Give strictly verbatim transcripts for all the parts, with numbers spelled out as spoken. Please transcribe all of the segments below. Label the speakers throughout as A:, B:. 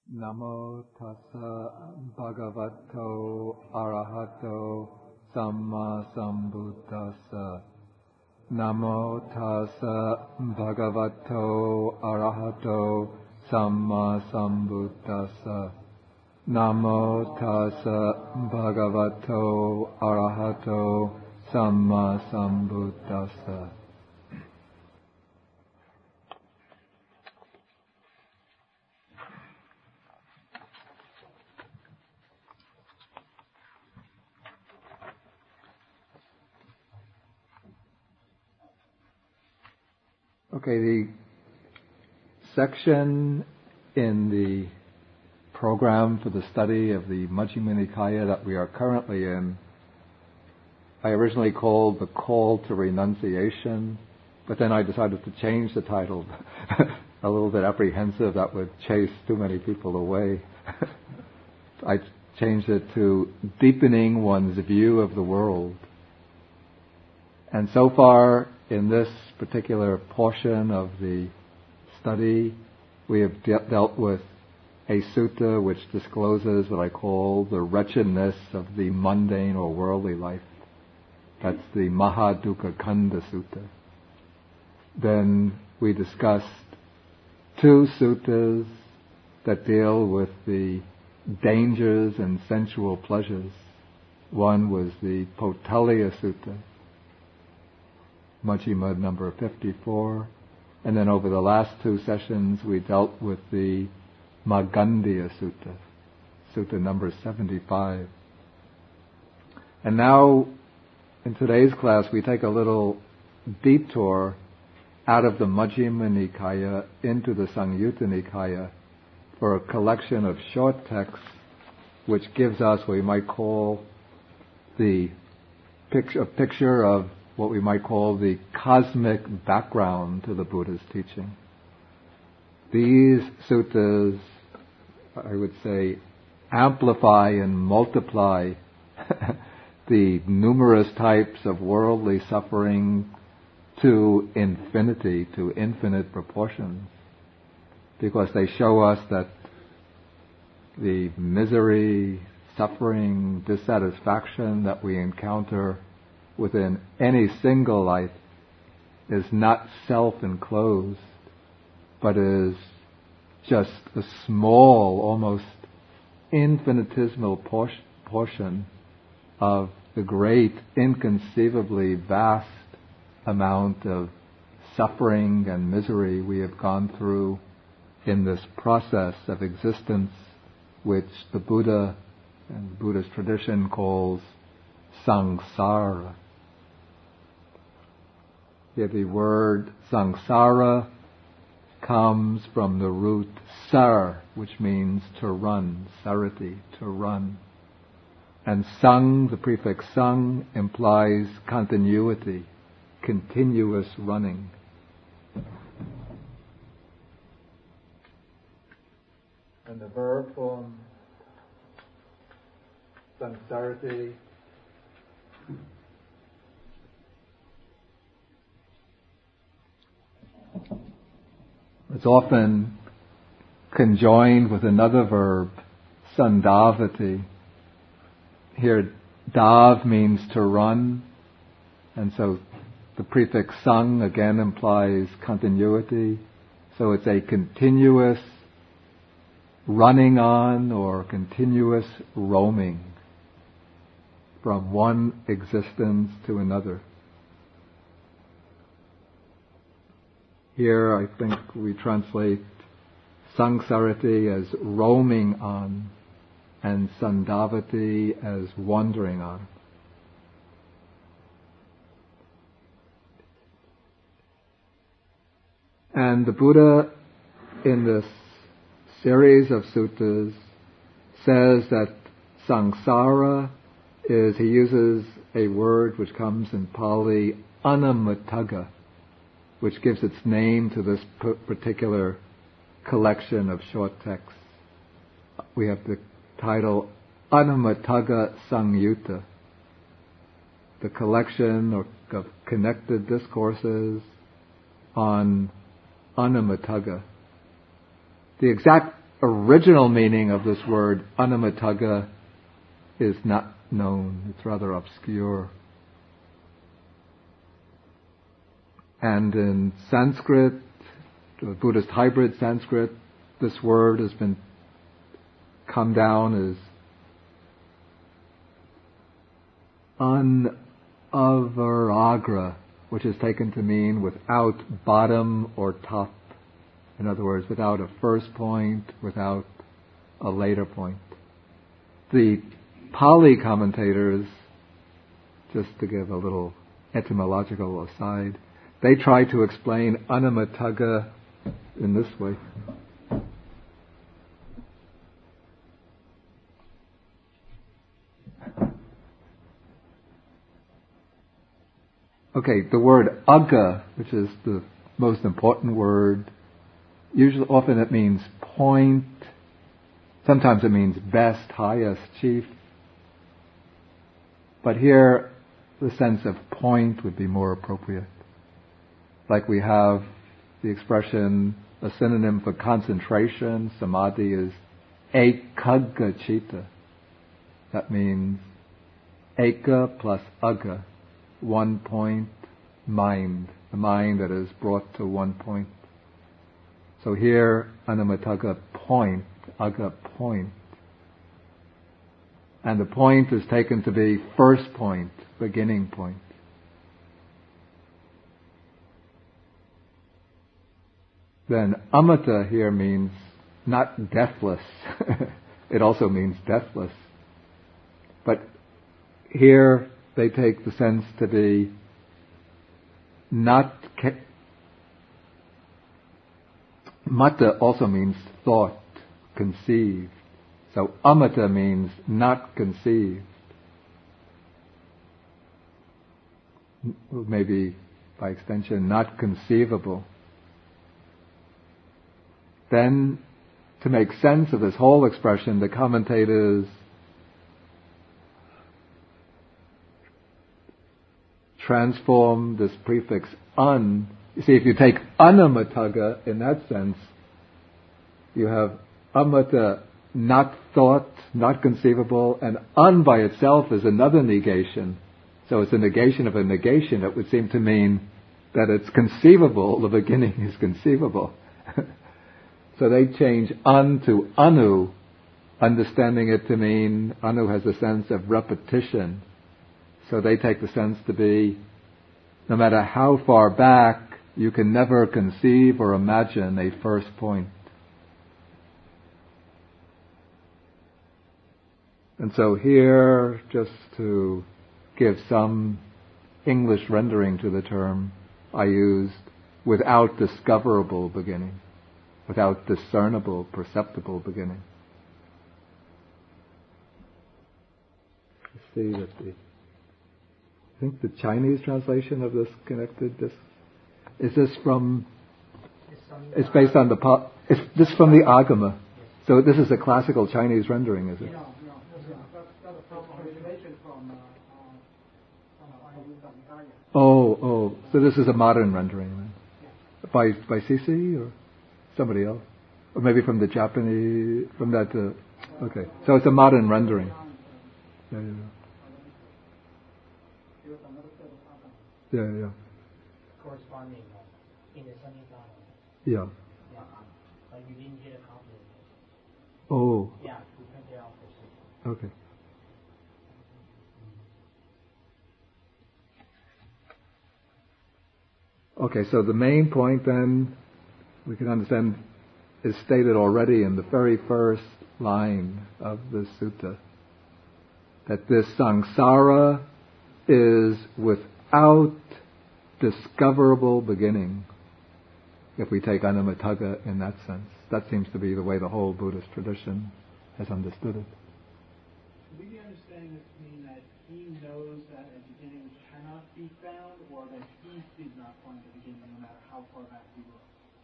A: Namo tassa bhagavato arahato samma sambuddhassa. Namo tassa bhagavato arahato samma sambuddhassa. Namo tassa bhagavato arahato samma sambuddhassa. Okay, the section in the program for the study of the Majjhima Nikaya that we are currently in, I originally called The Call to Renunciation, but then I decided to change the title, a little bit apprehensive that would chase too many people away. I changed it to Deepening One's View of the World. And so far, in this particular portion of the study, we have de- dealt with a sutta which discloses what I call the wretchedness of the mundane or worldly life. That's the Mahadukkha Khandha Sutta. Then we discussed two suttas that deal with the dangers and sensual pleasures. One was the Potalya Sutta, Majjhima number fifty-four, and then over the last two sessions we dealt with the Magandhya Sutta, Sutta number seventy-five. And now, in today's class, we take a little detour out of the Majjhima Nikaya into the Samyutta Nikaya for a collection of short texts which gives us what we might call the picture, a picture of what we might call the cosmic background to the Buddha's teaching. These suttas, I would say, amplify and multiply the numerous types of worldly suffering to infinity, to infinite proportions, because they show us that the misery, suffering, dissatisfaction that we encounter within any single life is not self-enclosed, but is just a small, almost infinitesimal por- portion of the great, inconceivably vast amount of suffering and misery we have gone through in this process of existence, which the Buddha and Buddhist tradition calls samsara. Here the word samsara comes from the root sar, which means to run, sarati, to run. And sang, the prefix sang, implies continuity, continuous running. And the verb form, samsarati, it's often conjoined with another verb, sandhavati. Here, dav means to run, and so the prefix sang again implies continuity. So it's a continuous running on or continuous roaming from one existence to another. Here, I think we translate sangsarati as roaming on and sandhavati as wandering on. And the Buddha, in this series of suttas, says that samsara is, he uses a word which comes in Pali, anamatagga, which gives its name to this p- particular collection of short texts. We have the title Anamatagga Samyutta, the collection of connected discourses on anamatagga. The exact original meaning of this word, Anamataga, is not known. It's rather obscure. And in Sanskrit, Buddhist hybrid Sanskrit, this word has been come down as anavaragra, which is taken to mean without bottom or top. In other words, without a first point, without a later point. The Pali commentators, just to give a little etymological aside, they try to explain Anamataga in this way. Okay, the word aga, which is the most important word, usually often it means point, sometimes it means best, highest, chief. But here the sense of point would be more appropriate. Like we have the expression, a synonym for concentration, samadhi, is ekagga-citta. That means eka plus aga, one point mind, the mind that is brought to one point. So here, Anamataga, point, aga, point. And the point is taken to be first point, beginning point. Then amata here means not deathless. It also means deathless. But here they take the sense to be not... Ca- Mata also means thought, conceived. So amata means not conceived. Maybe by extension, not conceivable. Then, to make sense of this whole expression, the commentators transform this prefix un. You see, if you take anamataga in that sense, you have amata, not thought, not conceivable, and un by itself is another negation. So it's a negation of a negation. It would seem to mean that it's conceivable, the beginning is conceivable. So they change un to anu, understanding it to mean, anu has a sense of repetition. So they take the sense to be, no matter how far back, you can never conceive or imagine a first point. And so here, just to give some English rendering to the term, I used without discoverable beginning, without discernible, perceptible beginning. You see that the, I think the Chinese translation of this connected, this, is this from, it's based on the, it's this from the Agama. So this is a classical Chinese rendering, is it? Oh, oh, so this is a modern rendering then? By by C C or somebody else? Or maybe from the Japanese, from that, uh, okay. So it's a modern rendering. Yeah, yeah, yeah. Yeah, yeah.
B: Corresponding in the sunny side.
A: Yeah.
B: Yeah. But you didn't get a copy of it.
A: Oh.
B: Yeah, we printed it out for you.
A: Okay. Okay, so the main point then, we can understand, is stated already in the very first line of the sutta. That this samsara is without discoverable beginning, if we take anamataga in that sense. That seems to be the way the whole Buddhist tradition has understood it.
C: Should we be understanding this to mean that he knows that a beginning cannot be found, or that he did not find a beginning no matter how far back he looked?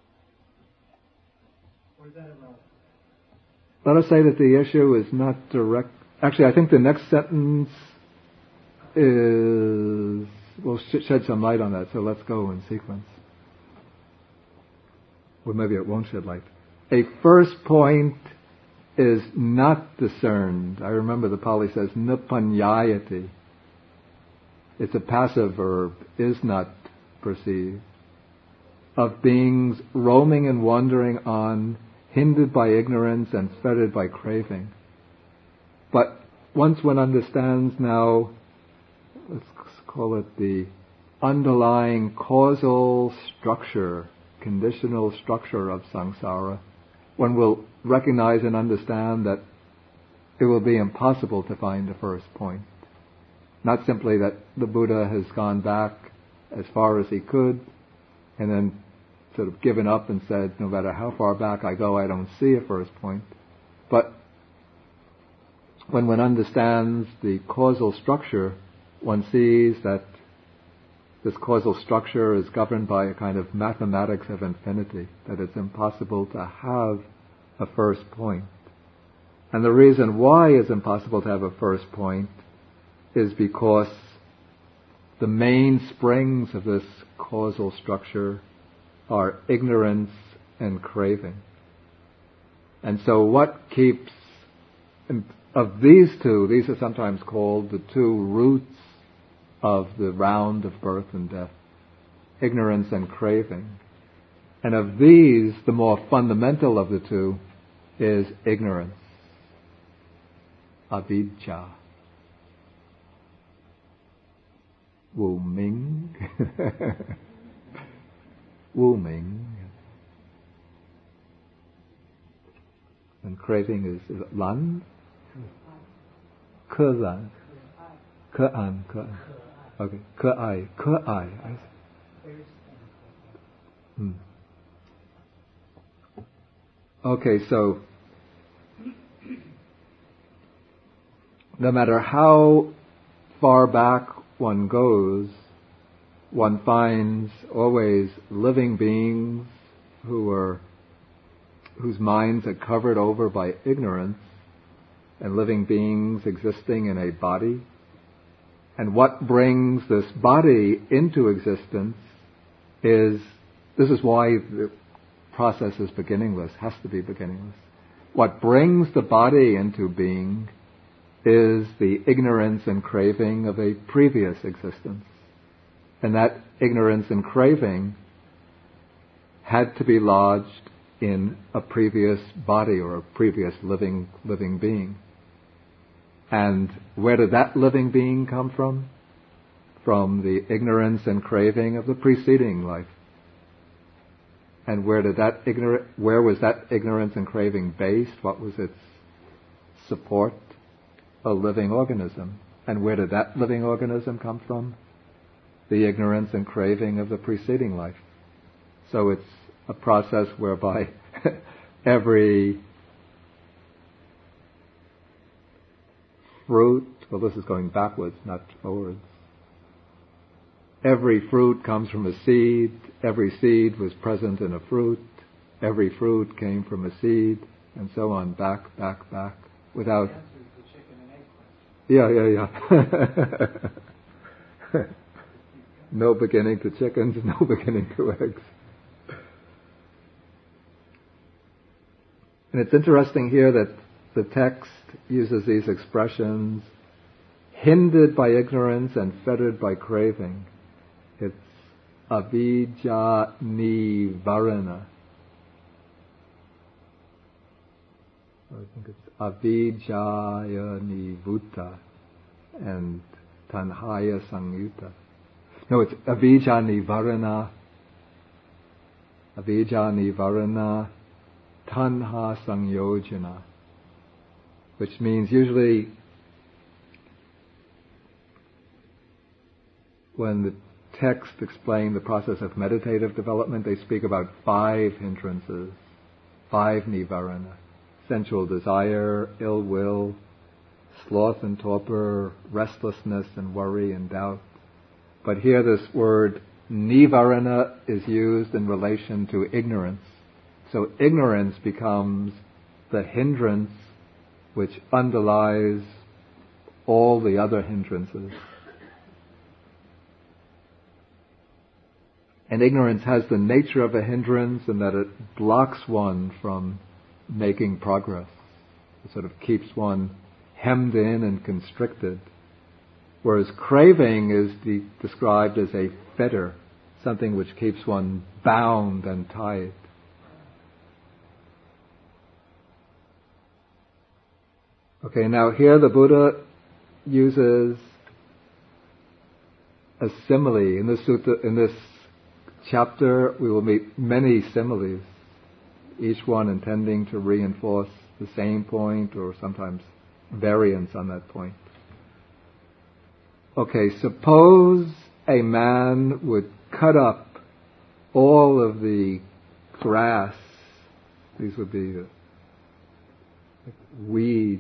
C: Or is that irrelevant?
A: Let us say that the issue is not direct. Actually, I think the next sentence is, will shed some light on that, so let's go in sequence. Or maybe it won't shed light. a first point is not discerned. I remember the Pali says, nupanyayati. It's a passive verb, is not perceived. Of beings roaming and wandering on, hindered by ignorance and fettered by craving. But once one understands now, let's call it the underlying causal structure, conditional structure of samsara, one will recognize and understand that it will be impossible to find the first point. Not simply that the Buddha has gone back as far as he could and then sort of given up and said, no matter how far back I go, I don't see a first point. But when one understands the causal structure, one sees that this causal structure is governed by a kind of mathematics of infinity, that it's impossible to have a first point. And the reason why it's impossible to have a first point is because the main springs of this causal structure are ignorance and craving. And so what keeps, of these two, these are sometimes called the two roots of the round of birth and death, ignorance and craving. And of these, the more fundamental of the two is ignorance, avidya. Wu Ming. Wu Ming. And craving is, is it Lan? Ke Lan. Ke An. Ke An. Okay. Ke Ai. Ke Ai. Hmm. Okay, so no matter how far back one goes, one finds always living beings who are, whose minds are covered over by ignorance, and living beings existing in a body. And what brings this body into existence is, this is why the process is beginningless, has to be beginningless. What brings the body into being is the ignorance and craving of a previous existence. And that ignorance and craving had to be lodged in a previous body or a previous living living being. And where did that living being come from? From the ignorance and craving of the preceding life. And where did that ignor- where was that ignorance and craving based? What was its support? A living organism. And where did that living organism come from? The ignorance and craving of the preceding life. So it's a process whereby every fruit, well, this is going backwards, not forwards. Every fruit comes from a seed. Every seed was present in a fruit. Every fruit came from a seed, and so on, back, back, back, without. Yeah, yeah, yeah. No beginning to chickens, no beginning to eggs. And it's interesting here that the text uses these expressions, hindered by ignorance and fettered by craving. It's avidya nivarana. I think it's avidyaya nivuta and tanhaya sangyuta. No, it's avidya nivarana, avidya nivarana, tanha sangyojana, which means usually when the text explain the process of meditative development, they speak about five hindrances, five nivarana: sensual desire, ill will, sloth and torpor, restlessness and worry and doubt. But here this word nivarana is used in relation to ignorance. So ignorance becomes the hindrance which underlies all the other hindrances. And ignorance has the nature of a hindrance in that it blocks one from making progress. It sort of keeps one hemmed in and constricted. Whereas craving is de- described as a fetter, something which keeps one bound and tied. Okay, now here the Buddha uses a simile. In this sutta, in this chapter, we will meet many similes, each one intending to reinforce the same point or sometimes variants on that point. Okay, suppose a man would cut up all of the grass. These would be the weeds,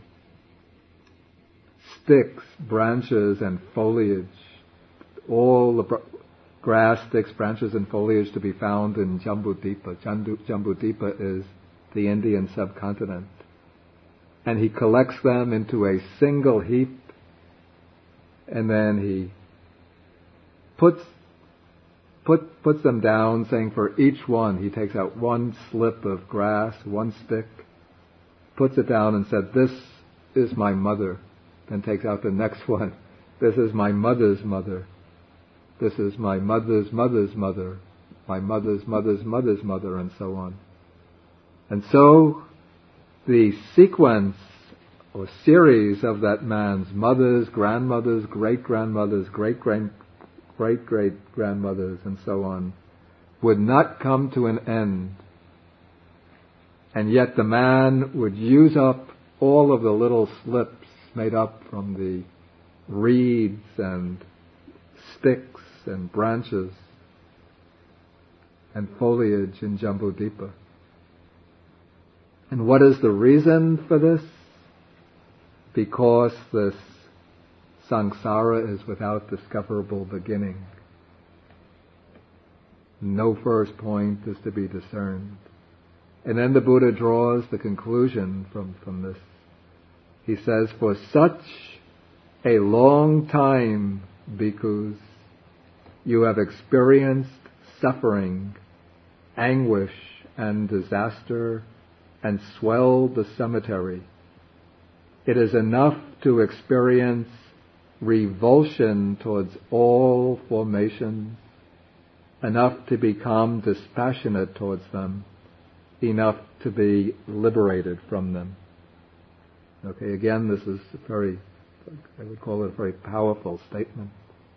A: sticks, branches, and foliage. All the br- grass, sticks, branches, and foliage to be found in Jambudvipa. Jambu, Jambudvipa is the Indian subcontinent. And he collects them into a single heap, and then he puts put puts them down, saying for each one, he takes out one slip of grass, one stick, puts it down and said, "This is my mother." Then takes out the next one. "This is my mother's mother. This is my mother's mother's mother, my mother's mother's mother's mother," and so on. And so the sequence or series of that man's mothers, grandmothers, great-grandmothers, great-great great-great-grandmothers, and so on, would not come to an end. And yet the man would use up all of the little slips made up from the reeds and sticks and branches and foliage in Jambudvipa. And what is the reason for this? Because this samsara is without discoverable beginning. No first point is to be discerned. And then the Buddha draws the conclusion from, from this. He says, for such a long time, bhikkhus, you have experienced suffering, anguish, and disaster, and swelled the cemetery. It is enough to experience revulsion towards all formations, enough to become dispassionate towards them, enough to be liberated from them. Okay, again, this is a very, I would call it a very powerful statement.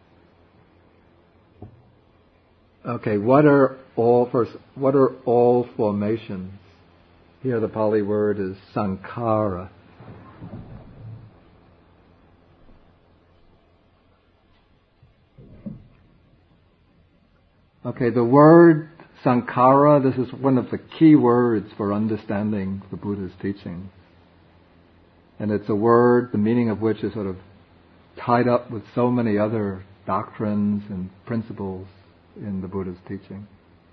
A: Okay, what are all first? What are all formations? Here, the Pali word is sankhara. Okay, the word sankhara. This is one of the key words for understanding the Buddha's teaching. And it's a word, the meaning of which is sort of tied up with so many other doctrines and principles in the Buddha's teaching.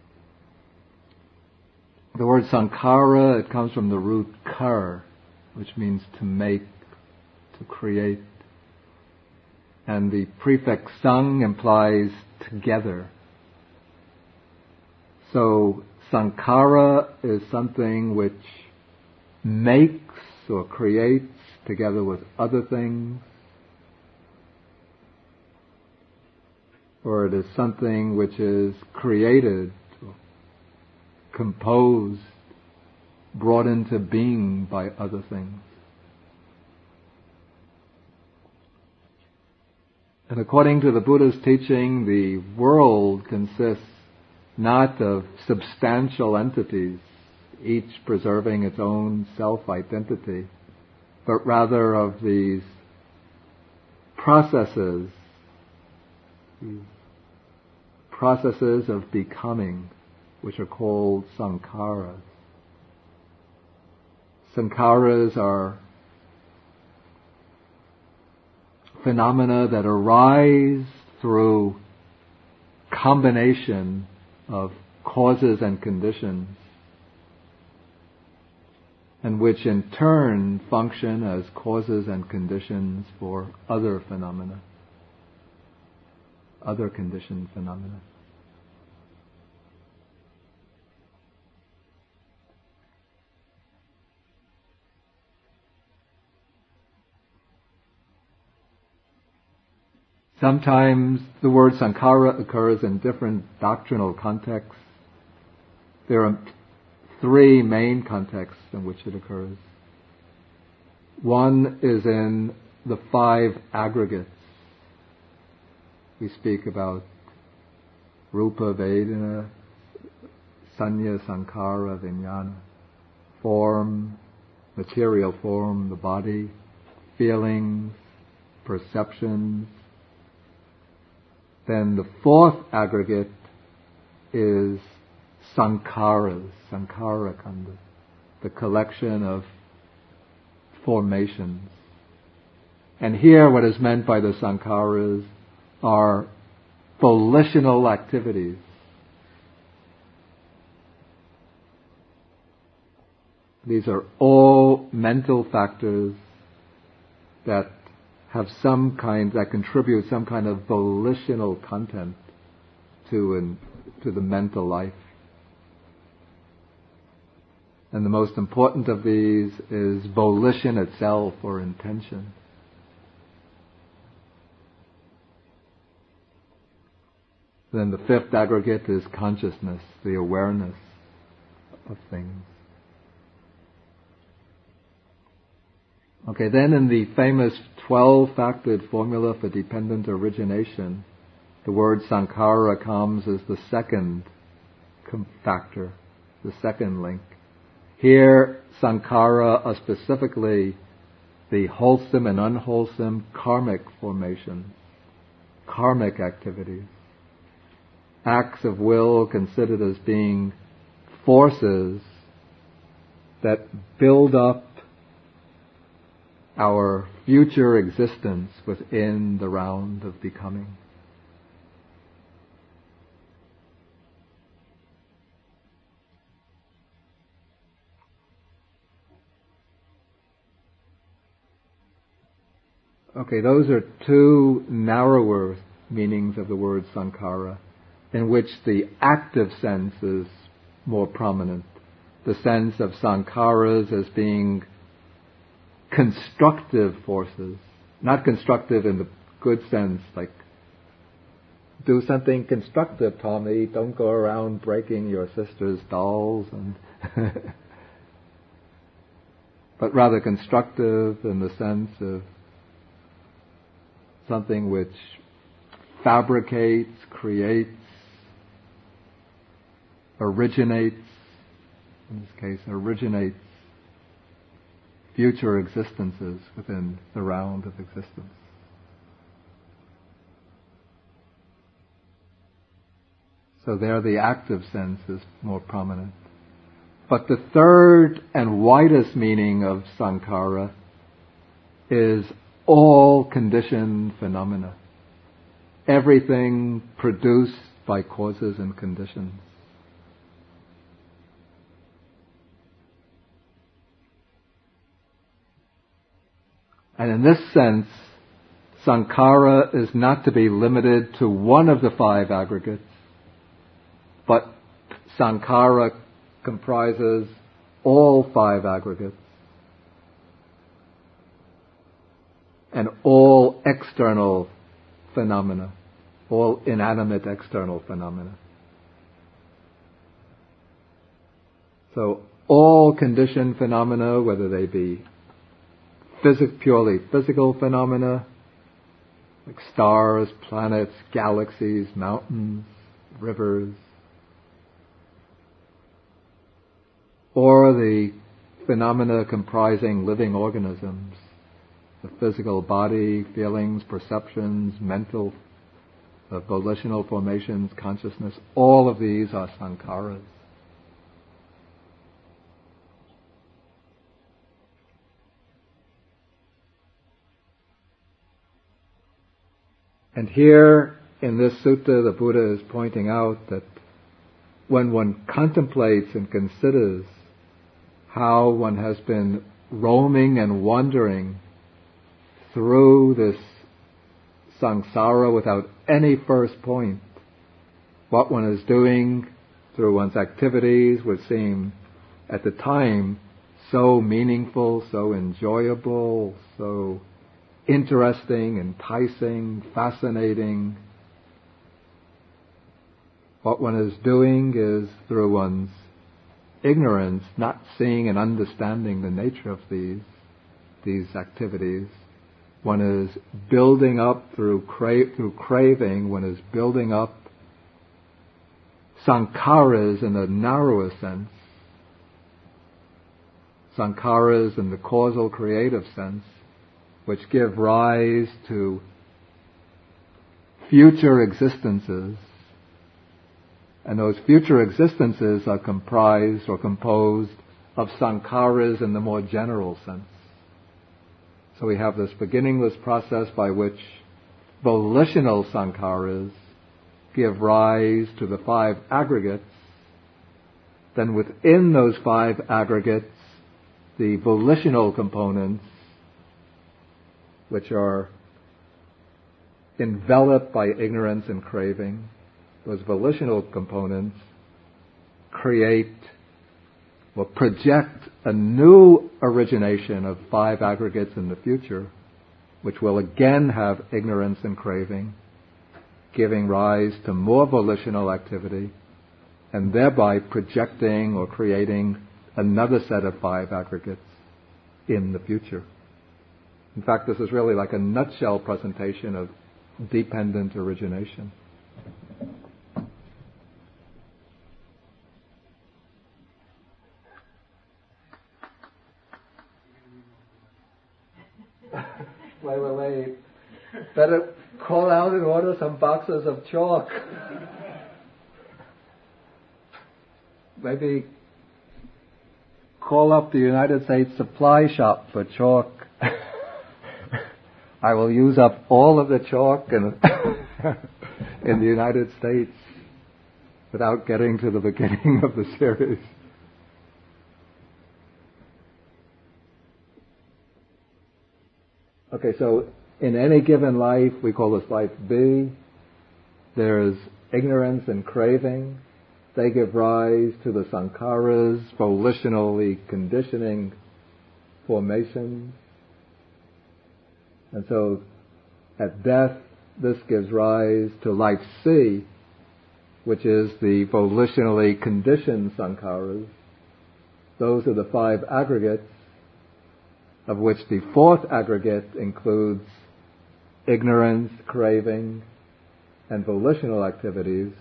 A: The word sankhara, it comes from the root kar, which means to make, to create. And the prefix sang implies together. So sankhara is something which makes or creates together with other things, or it is something which is created, composed, brought into being by other things. And according to the Buddha's teaching, the world consists not of substantial entities, each preserving its own self-identity, but rather of these processes, these processes of becoming, which are called sankharas. Sankharas are phenomena that arise through combination of causes and conditions, and which in turn function as causes and conditions for other phenomena, other conditioned phenomena. Sometimes the word sankhara occurs in different doctrinal contexts. There are three main contexts in which it occurs. One is in the five aggregates. We speak about rupa, vedana, sanya, sankhara, vijnana. Form, material form, the body, feelings, perceptions. Then the fourth aggregate is sankharas, sankhara kanda, the collection of formations. And here what is meant by the sankharas are volitional activities. These are all mental factors that have some kind, that contribute some kind of volitional content to an, to the mental life. And the most important of these is volition itself, or intention. Then the fifth aggregate is consciousness, the awareness of things. Okay, then in the famous twelve-factored formula for dependent origination, the word sankhara comes as the second factor, the second link. Here, sankhara are specifically the wholesome and unwholesome karmic formations, karmic activities, acts of will considered as being forces that build up our future existence within the round of becoming. Okay, those are two narrower meanings of the word sankhara, in which the active sense is more prominent. The sense of sankharas as being constructive forces, not constructive in the good sense, like do something constructive, Tommy, don't go around breaking your sister's dolls, and but rather constructive in the sense of something which fabricates, creates, originates, in this case originates future existences within the round of existence. So there the active sense is more prominent. But the third and widest meaning of sankhara is all conditioned phenomena. Everything produced by causes and conditions. And in this sense, sankhara is not to be limited to one of the five aggregates, but sankhara comprises all five aggregates and all external phenomena, all inanimate external phenomena. So all conditioned phenomena, whether they be Physic, purely physical phenomena, like stars, planets, galaxies, mountains, rivers, or the phenomena comprising living organisms, the physical body, feelings, perceptions, mental, uh, volitional formations, consciousness, all of these are sankharas. And here in this sutta, the Buddha is pointing out that when one contemplates and considers how one has been roaming and wandering through this samsara without any first point, what one is doing through one's activities would seem at the time so meaningful, so enjoyable, so interesting, enticing, fascinating. What one is doing is, through one's ignorance, not seeing and understanding the nature of these these activities, one is building up through cra- through craving. One is building up sankharas in a narrower sense, sankharas in the causal creative sense, which give rise to future existences. And those future existences are comprised or composed of sankharas in the more general sense. So we have this beginningless process by which volitional sankharas give rise to the five aggregates. Then within those five aggregates, the volitional components, which are enveloped by ignorance and craving, those volitional components create or project a new origination of five aggregates in the future, which will again have ignorance and craving, giving rise to more volitional activity, and thereby projecting or creating another set of five aggregates in the future. In fact, this is really like a nutshell presentation of dependent origination. Wait, wait, wait. Better call out and order some boxes of chalk. Maybe call up the United States supply shop for chalk. I will use up all of the chalk in, in the United States without getting to the beginning of the series. Okay, so in any given life, we call this life B. There's ignorance and craving. They give rise to the sankharas, volitionally conditioning formations. And so at death, this gives rise to life C, which is the volitionally conditioned sankharas. Those are the five aggregates, of which the fourth aggregate includes ignorance, craving, and volitional activities.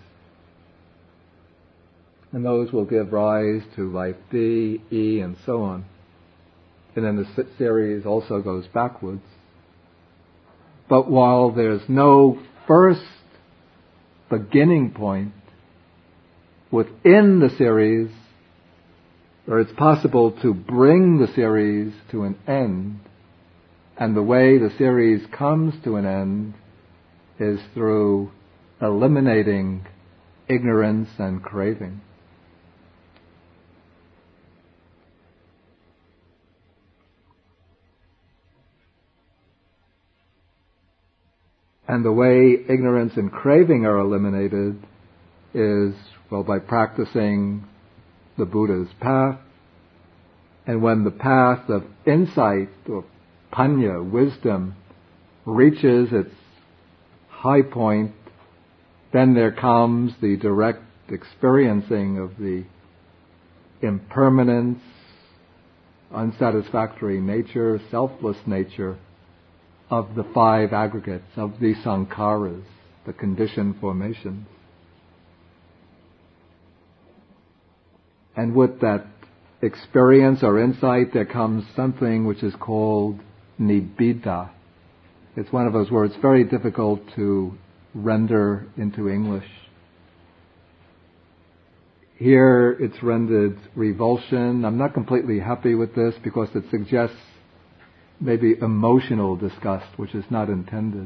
A: And those will give rise to life D, E, and so on. And then the series also goes backwards. But while there's no first beginning point within the series, or it's possible to bring the series to an end, and the way the series comes to an end is through eliminating ignorance and craving. And the way ignorance and craving are eliminated is, well, by practicing the Buddha's path. And when the path of insight or panya, wisdom, reaches its high point, then there comes the direct experiencing of the impermanence, unsatisfactory nature, selfless nature of the five aggregates, of the sankharas, the conditioned formations. And with that experience or insight, there comes something which is called nibbida. It's one of those words very difficult to render into English. Here it's rendered revulsion. I'm not completely happy with this because it suggests maybe emotional disgust, which is not intended.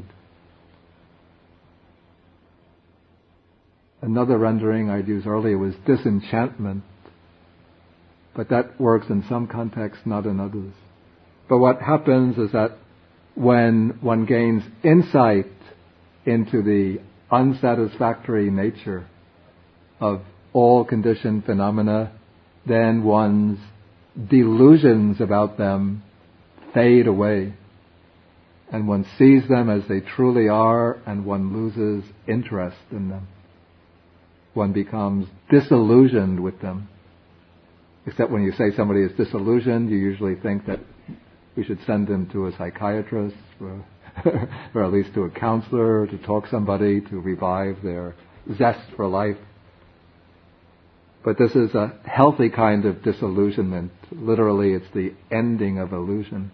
A: Another rendering I'd used earlier was disenchantment, but that works in some contexts, not in others. But what happens is that when one gains insight into the unsatisfactory nature of all conditioned phenomena, then one's delusions about them fade away. and one sees them as they truly are, and one loses interest in them. One becomes disillusioned with them. Except when you say somebody is disillusioned, you usually think that we should send them to a psychiatrist, or, or at least to a counselor, to talk to somebody, to revive their zest for life. But this is a healthy kind of disillusionment. Literally, it's the ending of illusion.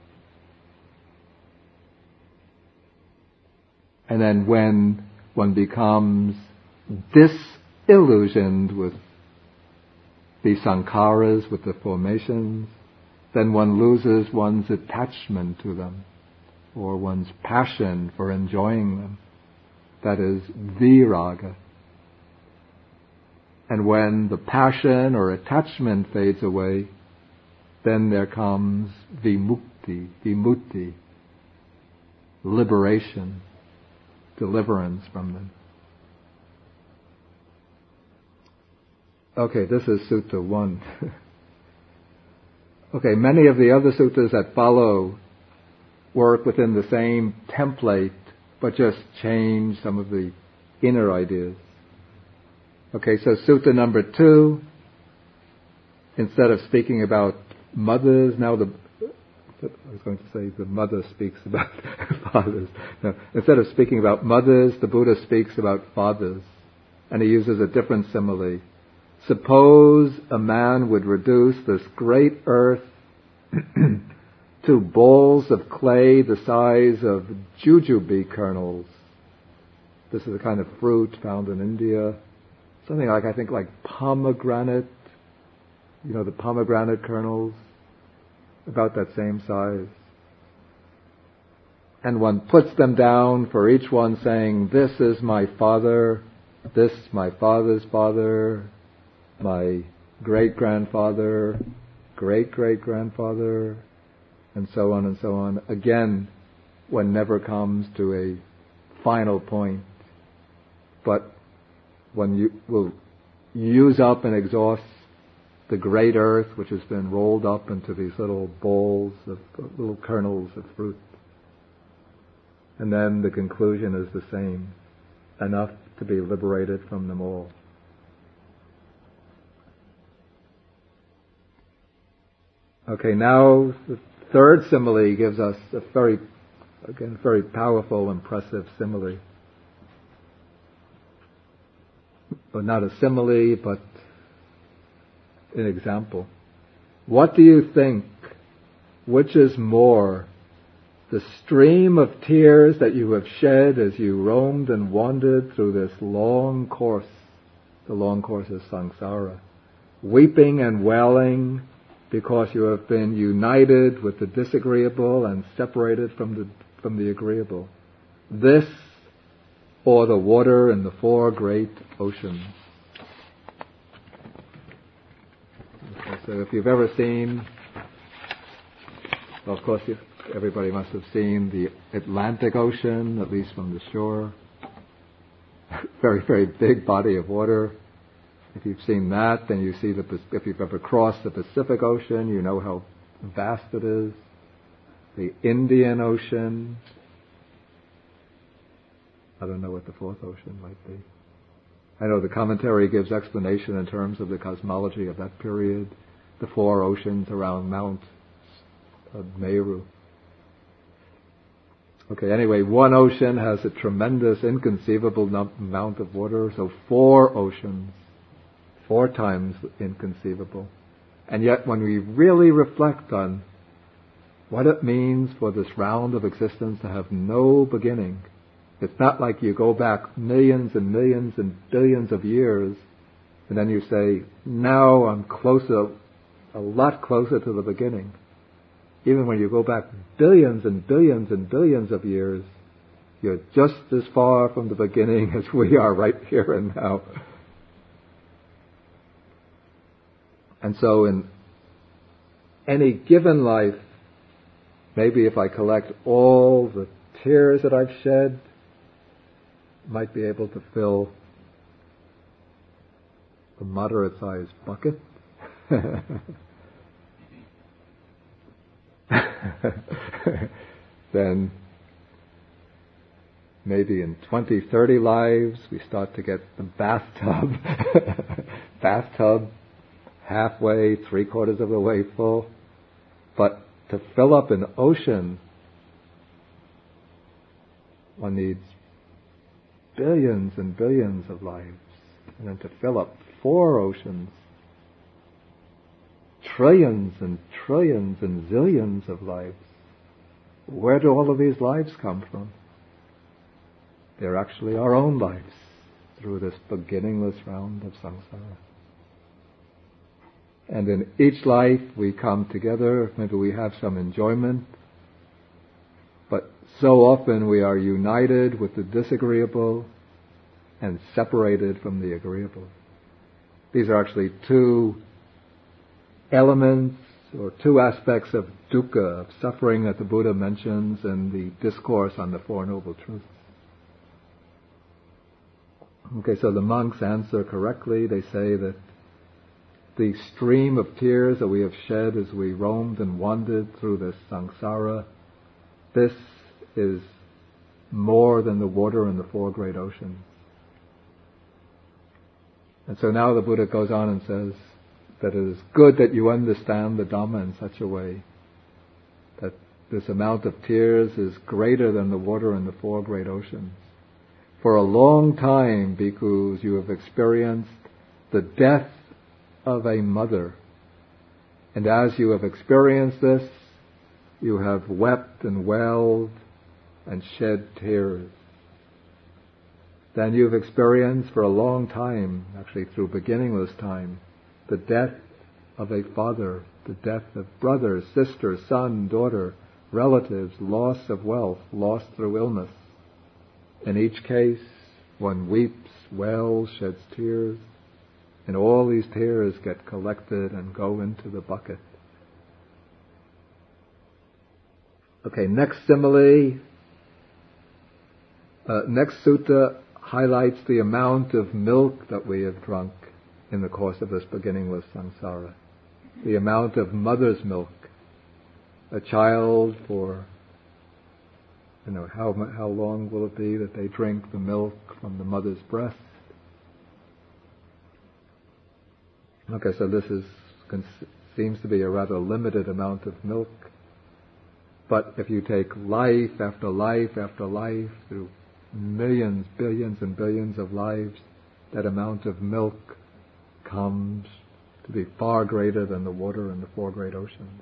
A: And then when one becomes disillusioned with the sankharas, with the formations, then one loses one's attachment to them, or one's passion for enjoying them. That is viraga. And when the passion or attachment fades away, then there comes vimukti, vimutti, liberation, deliverance from them. Okay, this is Sutta one. Okay, many of the other suttas that follow work within the same template, but just change some of the inner ideas. Okay, so Sutta number two, instead of speaking about mothers, now the, I was going to say the mother speaks about fathers. No, instead of speaking about mothers, the Buddha speaks about fathers. And he uses a different simile. Suppose a man would reduce this great earth to balls of clay the size of jujube kernels. This is a kind of fruit found in India. Something like, I think, like pomegranate. You know, the pomegranate kernels. About that same size. And one puts them down for each one saying, this is my father, this my father's father, my great-grandfather, great-great-grandfather, and so on and so on. Again, one never comes to a final point, but one u- will use up and exhaust the great earth, which has been rolled up into these little balls of little kernels of fruit. And then the conclusion is the same, enough to be liberated from them all. Okay, now the third simile gives us a very, again, very powerful, impressive simile. Well, not a simile, but an example. What do you think, which is more, the stream of tears that you have shed as you roamed and wandered through this long course, the long course is samsara, weeping and wailing because you have been united with the disagreeable and separated from the from the agreeable. This, or the water in the four great oceans. Okay, so if you've ever seen, well, of course, you, everybody must have seen the Atlantic Ocean, at least from the shore. Very, very big body of water. If you've seen that, then you see the, if you've ever crossed the Pacific Ocean, you know how vast it is. The Indian Ocean. I don't know what the fourth ocean might be. I know the commentary gives explanation in terms of the cosmology of that period. The four oceans around Mount uh, Meru. Okay, anyway, one ocean has a tremendous, inconceivable num- amount of water, so four oceans. Four times inconceivable. And yet when we really reflect on what it means for this round of existence to have no beginning, it's not like you go back millions and millions and billions of years and then you say, now I'm closer, a lot closer to the beginning. Even when you go back billions and billions and billions of years, you're just as far from the beginning as we are right here and now. And so in any given life, maybe if I collect all the tears that I've shed, I might be able to fill a moderate-sized bucket. Then maybe in twenty, thirty lives, we start to get the bathtub, bathtub halfway, three quarters of the way full. But to fill up an ocean, one needs billions and billions of lives. And then to fill up four oceans, trillions and trillions and zillions of lives. Where do all of these lives come from? They're actually our own lives through this beginningless round of samsara. And in each life we come together, maybe we have some enjoyment, but so often we are united with the disagreeable and separated from the agreeable. These are actually two elements or two aspects of dukkha, of suffering, that the Buddha mentions in the Discourse on the Four Noble Truths. Okay, so the monks answer correctly. They say that the stream of tears that we have shed as we roamed and wandered through this samsara, this is more than the water in the four great oceans. And so now the Buddha goes on and says that it is good that you understand the Dhamma in such a way that this amount of tears is greater than the water in the four great oceans. For a long time, bhikkhus, you have experienced the death of a mother. And as you have experienced this, you have wept and wailed and shed tears. Then you've experienced for a long time, actually through beginningless time, the death of a father, the death of brother, sister, son, daughter, relatives, loss of wealth, loss through illness. In each case, one weeps, wails, sheds tears, and all these tears get collected and go into the bucket. Okay, next simile, uh, next sutta highlights the amount of milk that we have drunk in the course of this beginningless samsara. The amount of mother's milk. A child for, you know, how how long will it be that they drink the milk from the mother's breast? Okay, so this is seems to be a rather limited amount of milk. But if you take life after life after life through millions, billions and billions of lives, that amount of milk comes to be far greater than the water in the four great oceans.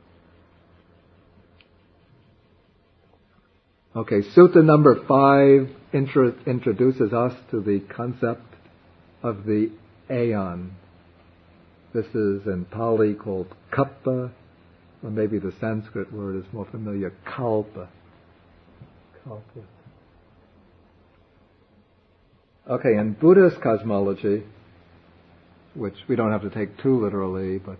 A: Okay, Sutta number five intro- introduces us to the concept of the aeon. This is in Pali called kappa, or maybe the Sanskrit word is more familiar, kalpa. Kalpa. Okay, in Buddhist cosmology, which we don't have to take too literally, but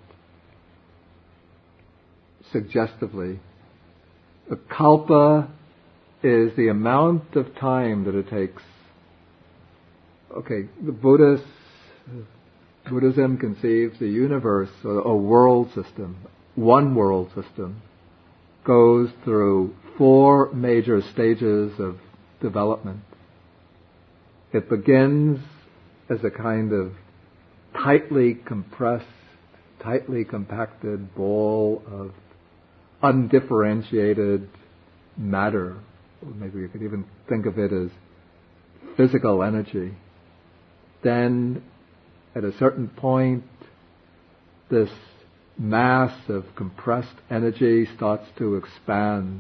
A: suggestively, a kalpa is the amount of time that it takes. Okay, the Buddhists, Buddhism conceives the universe, or a world system, one world system, goes through four major stages of development. It begins as a kind of tightly compressed, tightly compacted ball of undifferentiated matter. Maybe you could even think of it as physical energy. Then, at a certain point, this mass of compressed energy starts to expand,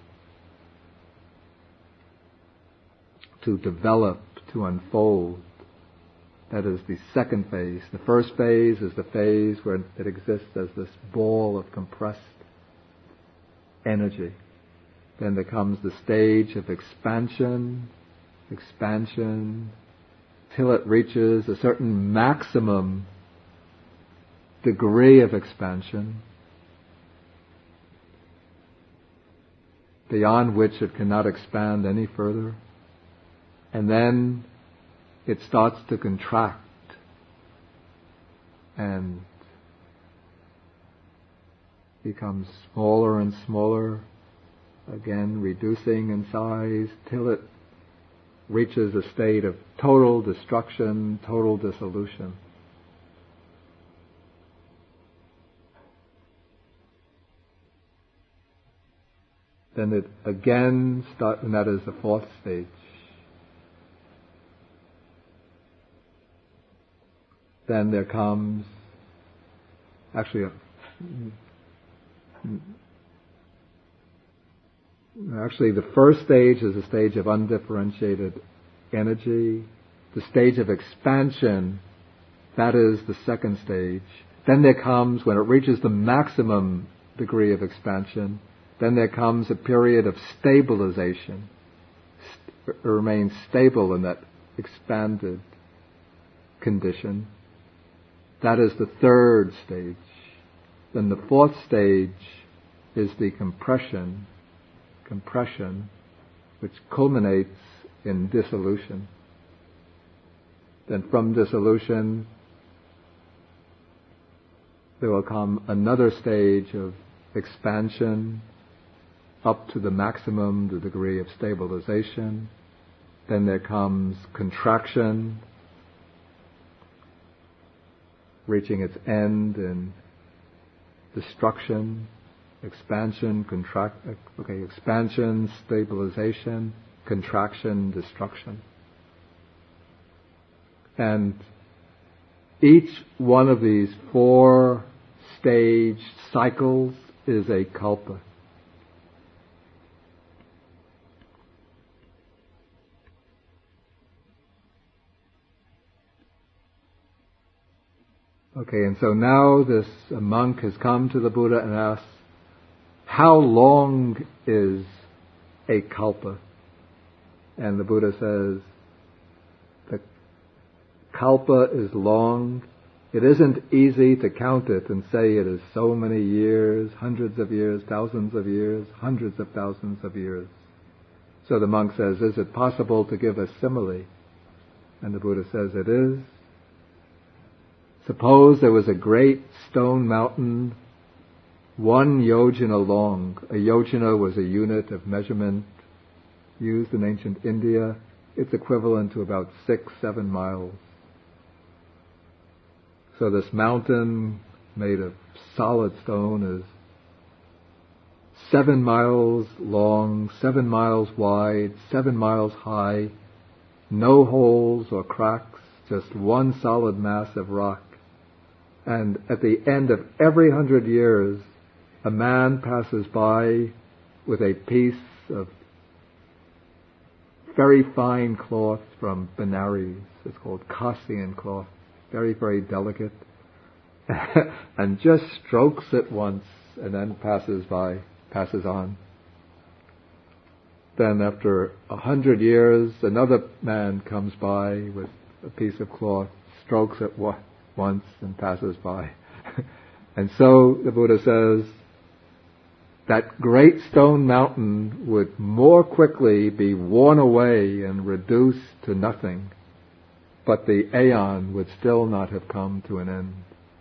A: to develop, to unfold. That is the second phase. The first phase is the phase where it exists as this ball of compressed energy. Then there comes the stage of expansion, expansion, till it reaches a certain maximum degree of expansion, beyond which it cannot expand any further. And then it starts to contract and becomes smaller and smaller, again reducing in size till it reaches a state of total destruction, total dissolution. Then it again starts, and that is the fourth stage. Then there comes, actually, a, actually the first stage is a stage of undifferentiated energy. The stage of expansion, that is the second stage. Then there comes, when it reaches the maximum degree of expansion, then there comes a period of stabilization. It remains stable in that expanded condition. That is the third stage. Then the fourth stage is the compression, compression, which culminates in dissolution. Then from dissolution, there will come another stage of expansion up to the maximum, the degree of stabilization. Then there comes contraction, reaching its end in destruction, expansion, contract, okay, expansion, stabilization, contraction, destruction. And each one of these four stage cycles is a kalpa. Okay, and so now this monk has come to the Buddha and asks, how long is a kalpa? And the Buddha says, the kalpa is long. It isn't easy to count it and say it is so many years, hundreds of years, thousands of years, hundreds of thousands of years. So the monk says, is it possible to give a simile? And the Buddha says, it is. Suppose there was a great stone mountain, one yojana long. A yojana was a unit of measurement used in ancient India. It's equivalent to about six, seven miles. So this mountain made of solid stone is seven miles long, seven miles wide, seven miles high, no holes or cracks, just one solid mass of rock. And at the end of every hundred years, a man passes by with a piece of very fine cloth from Benares. It's called Kasian cloth, very, very delicate, and just strokes it once and then passes by, passes on. Then after a hundred years, another man comes by with a piece of cloth, strokes it once, once and passes by. And so the Buddha says that great stone mountain would more quickly be worn away and reduced to nothing, but the aeon would still not have come to an end.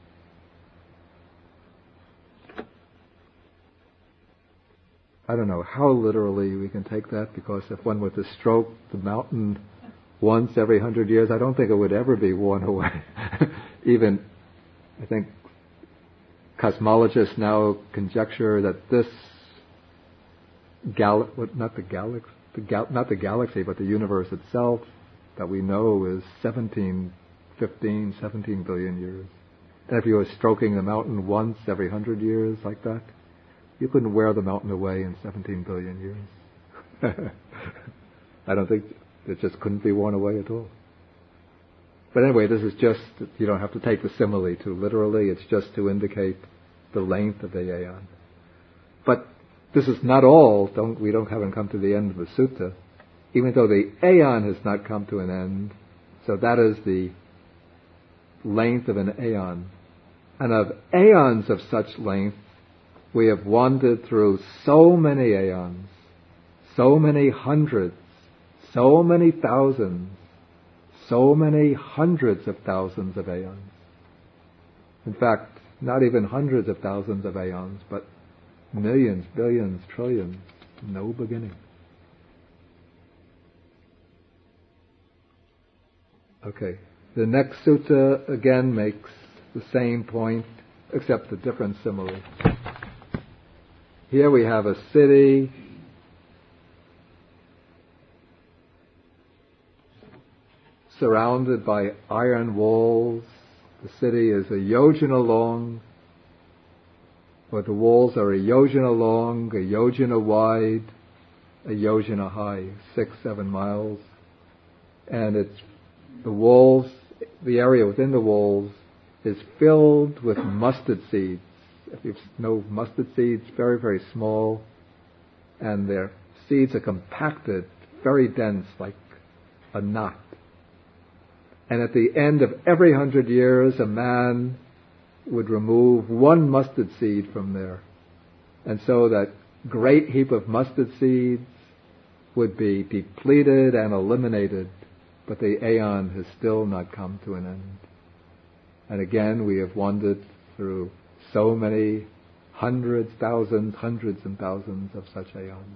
A: I don't know how literally we can take that, because if one were to stroke the mountain once every hundred years, I don't think it would ever be worn away. Even, I think, cosmologists now conjecture that this gal, not the galaxy, the gal, not the galaxy, but the universe itself that we know is seventeen, fifteen, seventeen billion years. And if you were stroking the mountain once every hundred years like that, you couldn't wear the mountain away in seventeen billion years. I don't think it just couldn't be worn away at all. But anyway, this is just, you don't have to take the simile too literally, it's just to indicate the length of the aeon. But this is not all, don't, we don't haven't come to the end of the sutta, even though the aeon has not come to an end, so that is the length of an aeon. And of aeons of such length, we have wandered through so many aeons, so many hundreds, so many thousands, so many hundreds of thousands of aeons. In fact, not even hundreds of thousands of aeons, but millions, billions, trillions, no beginning. Okay. The next sutta again makes the same point, except a different simile. Here we have a city surrounded by iron walls. The city is a yojana long, or the walls are a yojana long, a yojana wide, a yojana high, six, seven miles. And it's the walls, the area within the walls is filled with mustard seeds. If you know mustard seeds, very, very small, and their seeds are compacted, very dense, like a knot. And at the end of every hundred years, a man would remove one mustard seed from there. And so that great heap of mustard seeds would be depleted and eliminated, but the aeon has still not come to an end. And again, we have wandered through so many hundreds, thousands, hundreds and thousands of such aeons.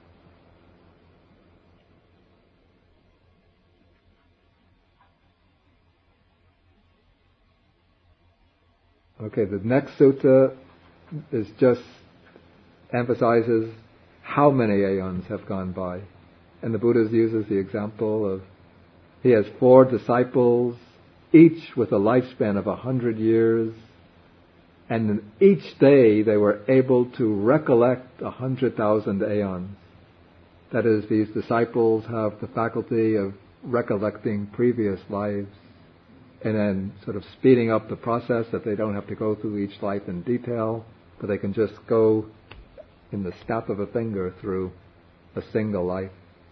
A: Okay, the next sutta is just emphasizes how many aeons have gone by. And the Buddha uses the example of he has four disciples, each with a lifespan of a hundred years, and in each day they were able to recollect a hundred thousand aeons. That is, these disciples have the faculty of recollecting previous lives and then sort of speeding up the process that they don't have to go through each life in detail, but they can just go in the snap of a finger through a single life.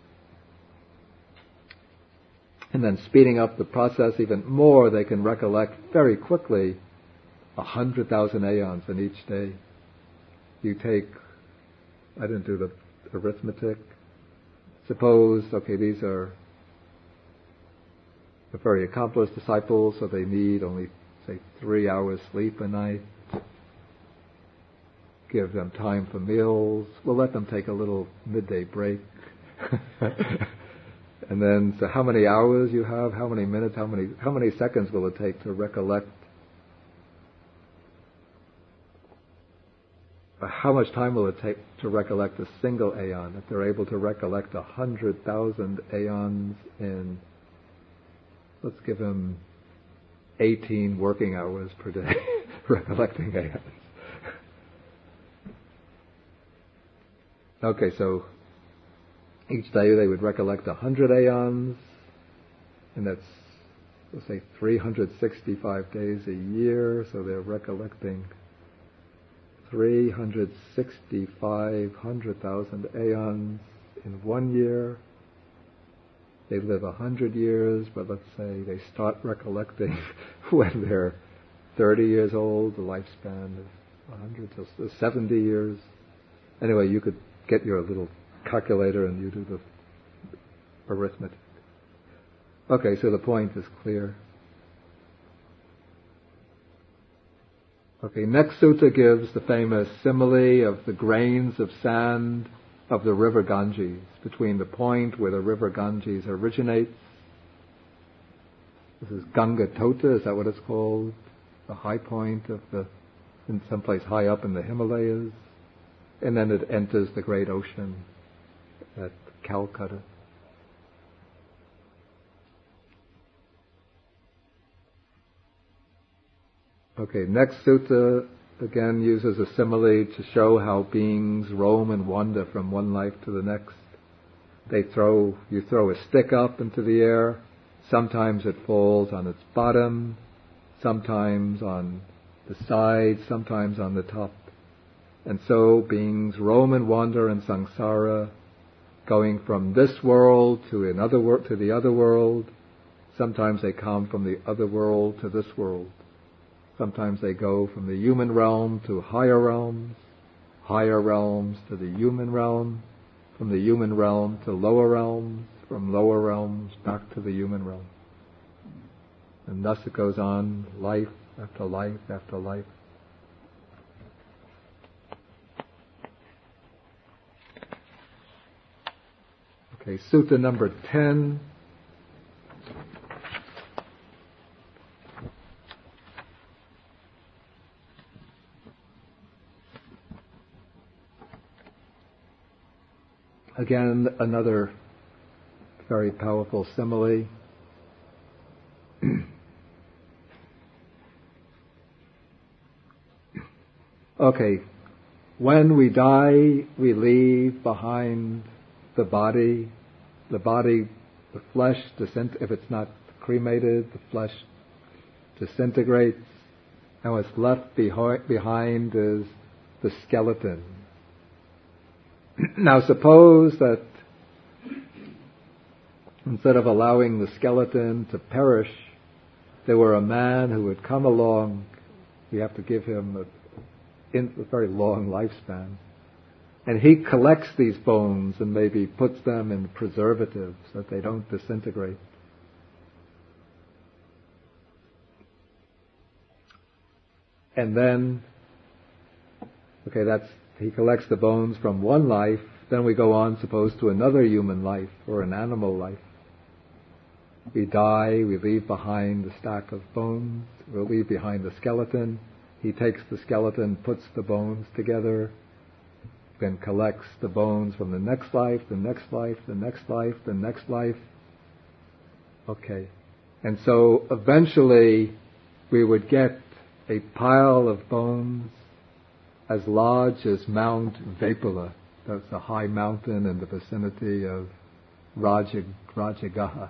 A: And then speeding up the process even more, they can recollect very quickly a hundred thousand aeons in each day. You take, I didn't do the arithmetic. Suppose, okay, these are the very accomplished disciples, so they need only, say, three hours sleep a night. Give them time for meals. We'll let them take a little midday break. And then, so how many hours you have, how many minutes, how many how many seconds will it take to recollect? How much time will it take to recollect a single aeon? If they're able to recollect a hundred thousand aeons in, let's give them eighteen working hours per day, recollecting aeons. Okay, so each day they would recollect a hundred aeons, and that's, let's say, three hundred sixty-five days a year, so they're recollecting three hundred sixty-five hundred thousand aeons in one year. They live a hundred years, but let's say they start recollecting when they're thirty years old, the lifespan is one hundred to seventy years. Anyway, you could get your little calculator and you do the arithmetic. Okay, so the point is clear. Okay, next sutta gives the famous simile of the grains of sand of the river Ganges, between the point where the river Ganges originates. This is Ganga Tota, is that what it's called? The high point of the, in someplace high up in the Himalayas. And then it enters the great ocean at Calcutta. Okay, next sutta again uses a simile to show how beings roam and wander from one life to the next. They throw, you throw a stick up into the air, sometimes it falls on its bottom, sometimes on the side, sometimes on the top. And so beings roam and wander in samsara, going from this world to another world, to the other world. Sometimes they come from the other world to this world. Sometimes they go from the human realm to higher realms, higher realms to the human realm, from the human realm to lower realms, from lower realms back to the human realm. And thus it goes on, life after life after life. Okay, sutta number ten. Again, another very powerful simile. Okay, when we die, we leave behind the body. The body, the flesh, if it's not cremated, the flesh disintegrates, and what's left behind is the skeleton. Now suppose that instead of allowing the skeleton to perish, there were a man who would come along. We have to give him a, a very long lifespan. And he collects these bones and maybe puts them in preservatives so that they don't disintegrate. And then, okay, that's, he collects the bones from one life, then we go on, suppose, to another human life or an animal life. We die, we leave behind a stack of bones, we'll leave behind the skeleton. He takes the skeleton, puts the bones together, then collects the bones from the next life, the next life, the next life, the next life. Okay. And so eventually we would get a pile of bones as large as Mount Vepula. That's a high mountain in the vicinity of Raja, Rajagaha.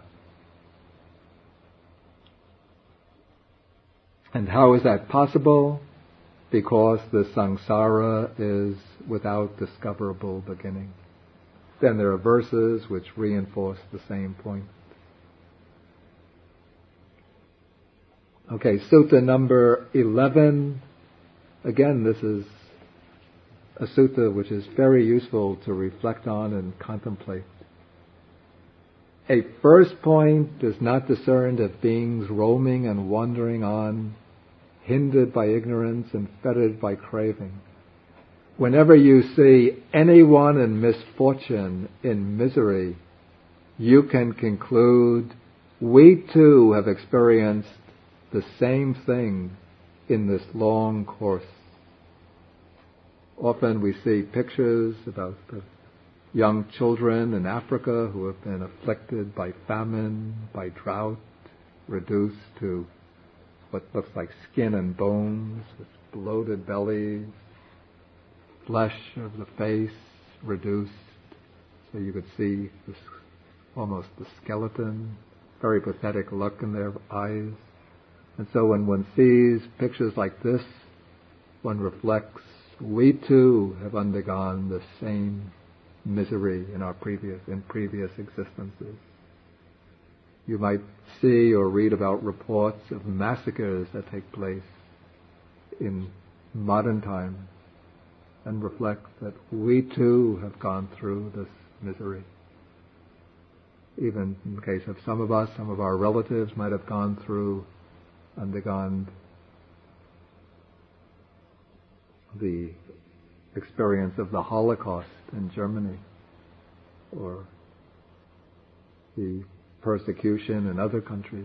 A: And how is that possible? Because the samsara is without discoverable beginning. Then there are verses which reinforce the same point. Okay, sutta number eleven. Again, this is a sutta which is very useful to reflect on and contemplate. A first point is not discerned of beings roaming and wandering on, hindered by ignorance and fettered by craving. Whenever you see anyone in misfortune, in misery, you can conclude, we too have experienced the same thing in this long course. Often we see pictures about the young children in Africa who have been afflicted by famine, by drought, reduced to what looks like skin and bones, with bloated bellies, flesh of the face reduced, so you could see this, almost the skeleton, very pathetic look in their eyes. And so when one sees pictures like this, one reflects, we too have undergone the same misery in our previous, in previous existences. You might see or read about reports of massacres that take place in modern times and reflect that we too have gone through this misery. Even in the case of some of us, some of our relatives might have gone through, undergone the experience of the Holocaust in Germany, or the persecution in other countries.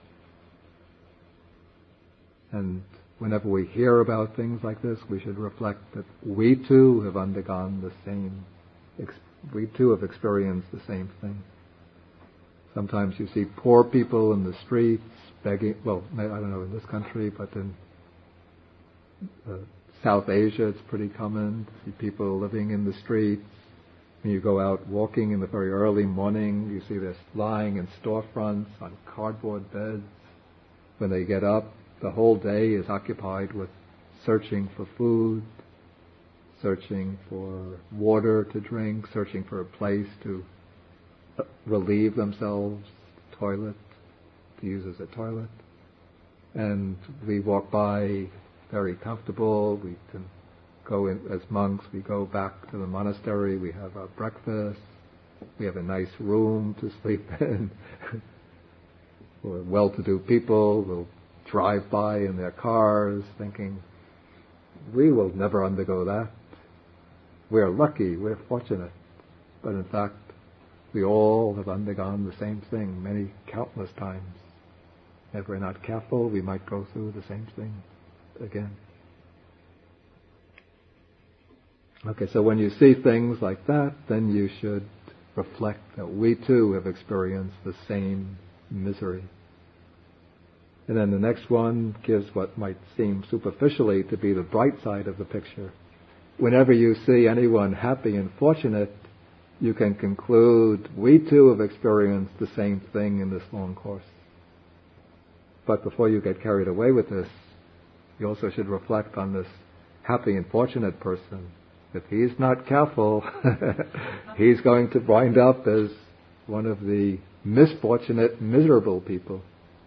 A: And whenever we hear about things like this, we should reflect that we too have undergone the same, we too have experienced the same thing. Sometimes you see poor people in the streets begging, well, I don't know in this country, but in uh, South Asia it's pretty common to see people living in the streets. When you go out walking in the very early morning, you see this lying in storefronts on cardboard beds. When they get up, the whole day is occupied with searching for food, searching for water to drink, searching for a place to relieve themselves, toilet, to use as a toilet. And we walk by very comfortable. We can go in as monks, we go back to the monastery, we have our breakfast, we have a nice room to sleep in. We're well-to-do people will drive by in their cars thinking, we will never undergo that. We're lucky, we're fortunate. But in fact, we all have undergone the same thing many, countless times. If we're not careful, we might go through the same thing again. Okay, so when you see things like that, then you should reflect that we too have experienced the same misery. And then the next one gives what might seem superficially to be the bright side of the picture. Whenever you see anyone happy and fortunate, you can conclude, we too have experienced the same thing in this long course. But before you get carried away with this, you also should reflect on this happy and fortunate person. If he's not careful, he's going to wind up as one of the misfortunate, miserable people.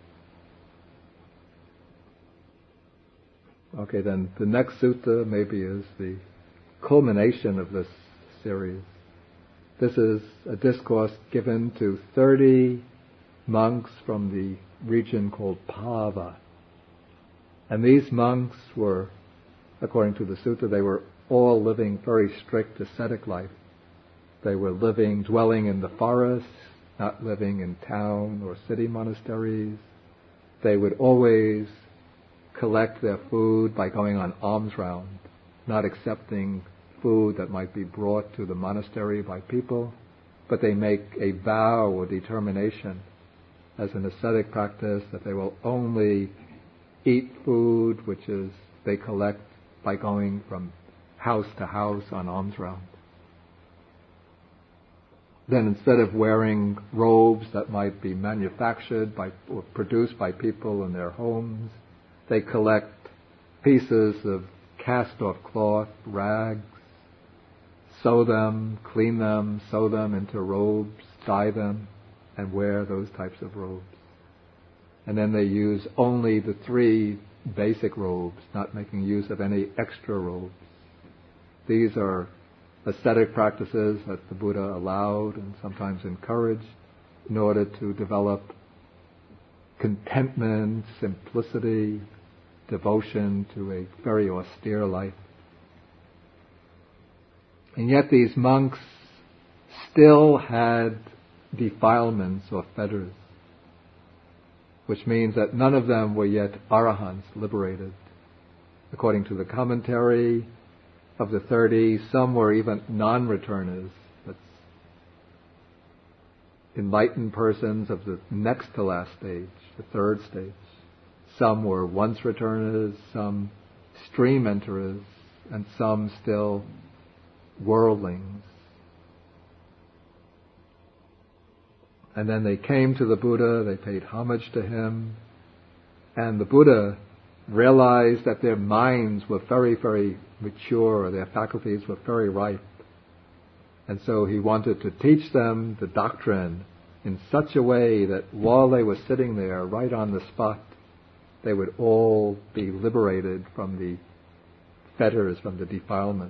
A: Okay, then the next sutta maybe is the culmination of this series. This is a discourse given to thirty monks from the region called Pava. And these monks were, according to the sutta, they were all living very strict ascetic life. They were living, dwelling in the forest, not living in town or city monasteries. They would always collect their food by going on alms round, not accepting food that might be brought to the monastery by people, but they make a vow or determination as an ascetic practice that they will only eat food which is they collect by going from house to house on alms round. Then instead of wearing robes that might be manufactured by or produced by people in their homes, they collect pieces of cast-off cloth, rags, sew them, clean them, sew them into robes, dye them, and wear those types of robes. And then they use only the three basic robes, not making use of any extra robes. These are ascetic practices that the Buddha allowed and sometimes encouraged in order to develop contentment, simplicity, devotion to a very austere life. And yet these monks still had defilements or fetters, which means that none of them were yet arahants, liberated. According to the commentary of the thirty, some were even non-returners, that's enlightened persons of the next to last stage, the third stage. Some were once returners, some stream enterers, and some still worldlings. And then they came to the Buddha, they paid homage to him, and the Buddha realized that their minds were very, very mature, their faculties were very ripe. And so he wanted to teach them the doctrine in such a way that while they were sitting there, right on the spot, they would all be liberated from the fetters, from the defilements.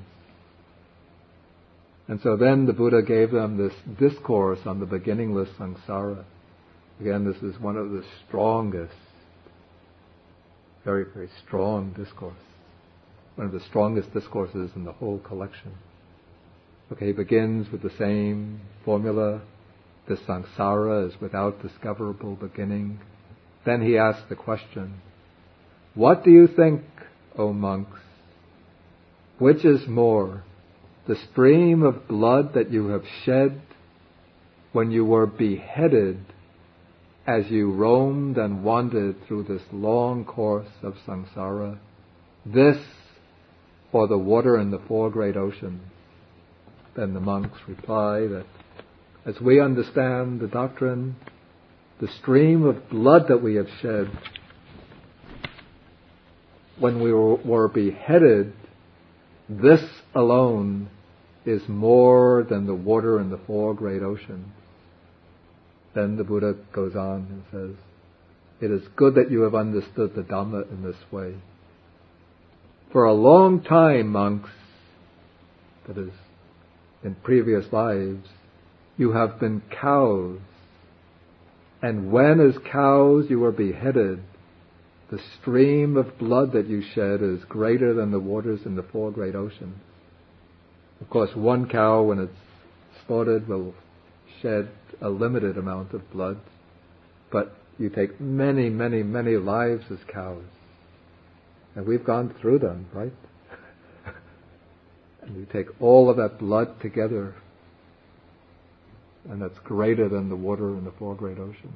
A: And so then the Buddha gave them this discourse on the beginningless samsara. Again, this is one of the strongest, very, very strong discourse. One of the strongest discourses in the whole collection. Okay, he begins with the same formula. The samsara is without discoverable beginning. Then he asks the question, what do you think, O monks? Which is more, the stream of blood that you have shed when you were beheaded as you roamed and wandered through this long course of samsara, this or the water in the four great oceans? Then the monks reply that as we understand the doctrine, the stream of blood that we have shed when we were, were beheaded, this alone is more than the water in the four great oceans. Then the Buddha goes on and says, it is good that you have understood the Dhamma in this way. For a long time, monks, that is, in previous lives, you have been cows. And when as cows you were beheaded, the stream of blood that you shed is greater than the waters in the four great oceans. Of course, one cow, when it's slaughtered, will shed a limited amount of blood. But you take many, many, many lives as cows. And we've gone through them, right? And you take all of that blood together, and that's greater than the water in the four great oceans.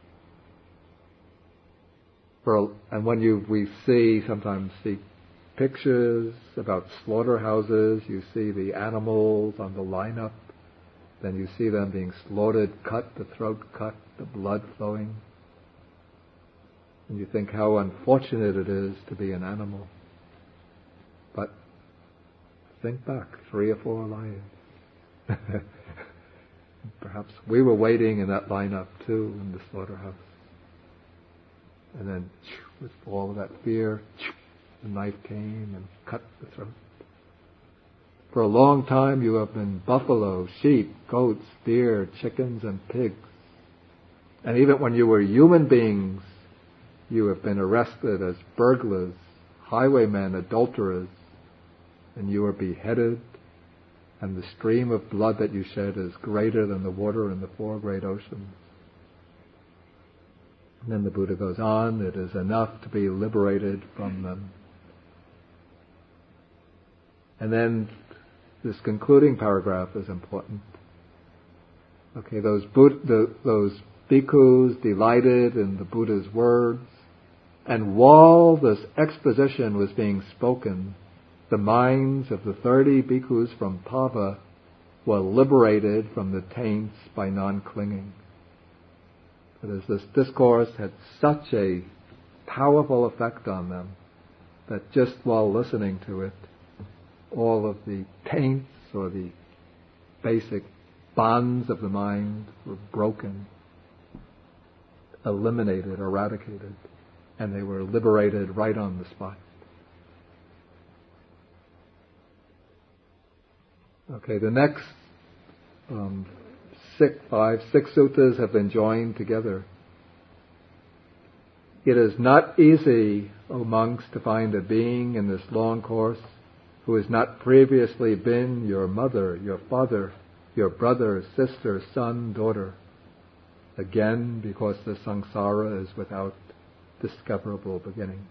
A: For, and when you we see sometimes see pictures about slaughterhouses, you see the animals on the lineup, then you see them being slaughtered, cut, the throat cut, the blood flowing. And you think how unfortunate it is to be an animal. But think back, three or four lives. Perhaps we were waiting in that lineup too in the slaughterhouse. And then, with all of that fear, the knife came and cut the throat. For a long time you have been buffalo, sheep, goats, deer, chickens, and pigs. And even when you were human beings, you have been arrested as burglars, highwaymen, adulterers, and you were beheaded, and the stream of blood that you shed is greater than the water in the four great oceans. And then the Buddha goes on, it is enough to be liberated from them. And then this concluding paragraph is important. Okay, those Buddha, the, those bhikkhus delighted in the Buddha's words, and while this exposition was being spoken, the minds of the thirty bhikkhus from Pava were liberated from the taints by non-clinging. But as this discourse had such a powerful effect on them that just while listening to it, all of the taints or the basic bonds of the mind were broken, eliminated, eradicated, and they were liberated right on the spot. Okay, the next um, six, five, six suttas have been joined together. It is not easy, O monks, to find a being in this long course who has not previously been your mother, your father, your brother, sister, son, daughter. Again, because the samsara is without discoverable beginning.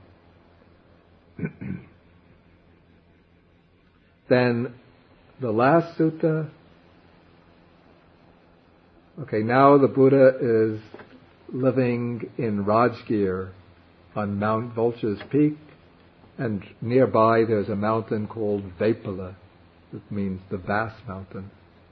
A: Then the last sutta. Okay, now the Buddha is living in Rajgir on Mount Vulture's Peak, and nearby there's a mountain called Vepala. It means the vast mountain.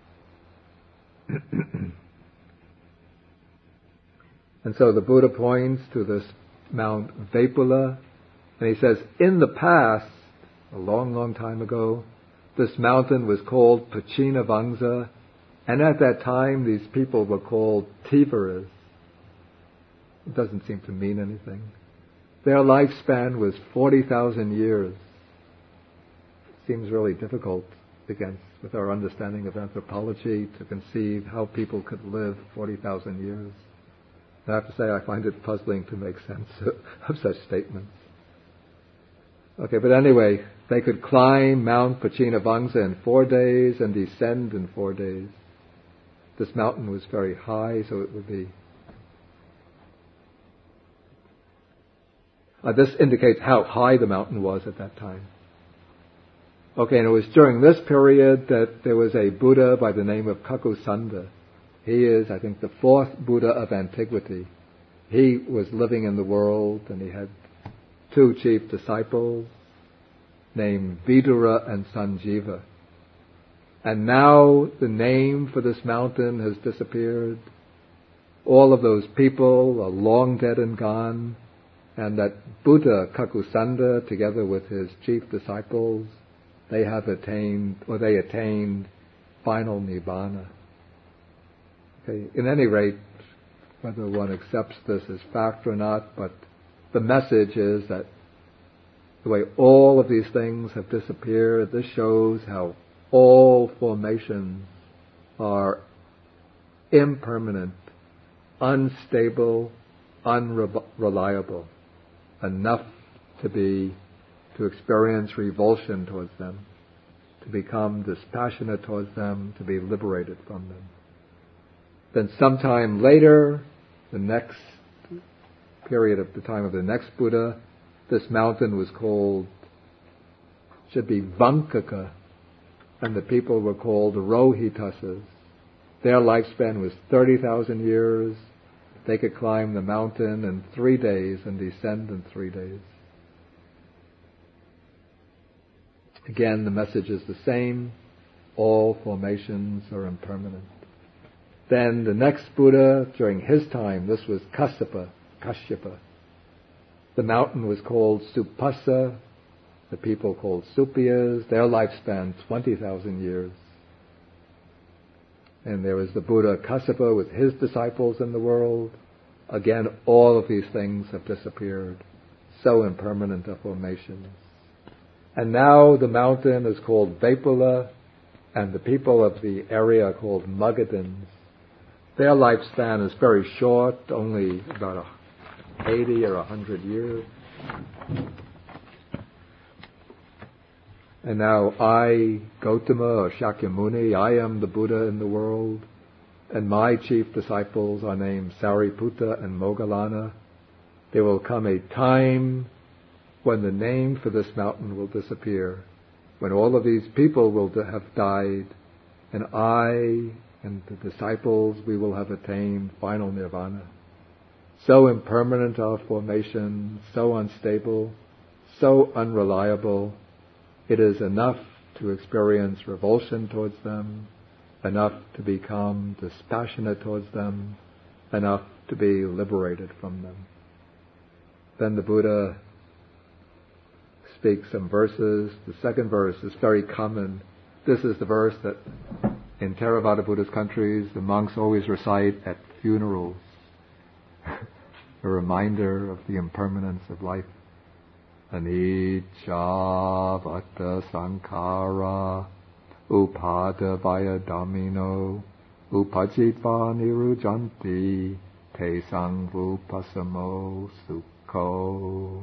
A: And so the Buddha points to this Mount Vepala, and he says, in the past, a long, long time ago, this mountain was called Pachinavangsa, and at that time these people were called Tivaras. It doesn't seem to mean anything. Their lifespan was forty thousand years. It seems really difficult against, with our understanding of anthropology, to conceive how people could live forty thousand years. I have to say I find it puzzling to make sense of such statements. Okay, but anyway, they could climb Mount Pachinavangsa in four days and descend in four days. This mountain was very high, so it would be... Uh, this indicates how high the mountain was at that time. Okay, and it was during this period that there was a Buddha by the name of Kakusanda. He is, I think, the fourth Buddha of antiquity. He was living in the world, and he had two chief disciples named Vidura and Sanjiva. And now the name for this mountain has disappeared. All of those people are long dead and gone, and that Buddha Kakusanda, together with his chief disciples, they have attained, or they attained, final Nibbana. Okay, in any rate, whether one accepts this as fact or not, but the message is that the way all of these things have disappeared, this shows how all formations are impermanent, unstable, unreliable, enough to be, to experience revulsion towards them, to become dispassionate towards them, to be liberated from them. Then sometime later, the next period of the time of the next Buddha, this mountain was called, should be Vankaka, and the people were called Rohitasas. Their lifespan was thirty thousand years. They could climb the mountain in three days and descend in three days. Again, the message is the same. All formations are impermanent. Then the next Buddha, during his time, this was Kassapa, Kashyapa. The mountain was called Supasa. The people called Supiyas. Their lifespan, twenty thousand years. And there was the Buddha Kassapa with his disciples in the world. Again, all of these things have disappeared. So impermanent are formations. And now the mountain is called Vepula, and the people of the area are called Magadhans. Their lifespan is very short, only about eighty or one hundred years. And now I, Gautama or Shakyamuni, I am the Buddha in the world, and my chief disciples are named Sariputta and Moggallana. There will come a time when the name for this mountain will disappear, when all of these people will have died, and I and the disciples, we will have attained final nirvana. So impermanent are formations, so unstable, so unreliable. It is enough to experience revulsion towards them, enough to become dispassionate towards them, enough to be liberated from them. Then the Buddha speaks some verses. The second verse is very common. This is the verse that in Theravada Buddhist countries the monks always recite at funerals. A reminder of the impermanence of life. Anicca vata sankhara upadavaya dhammino upajitva nirujanti te sangvupasamo sukho.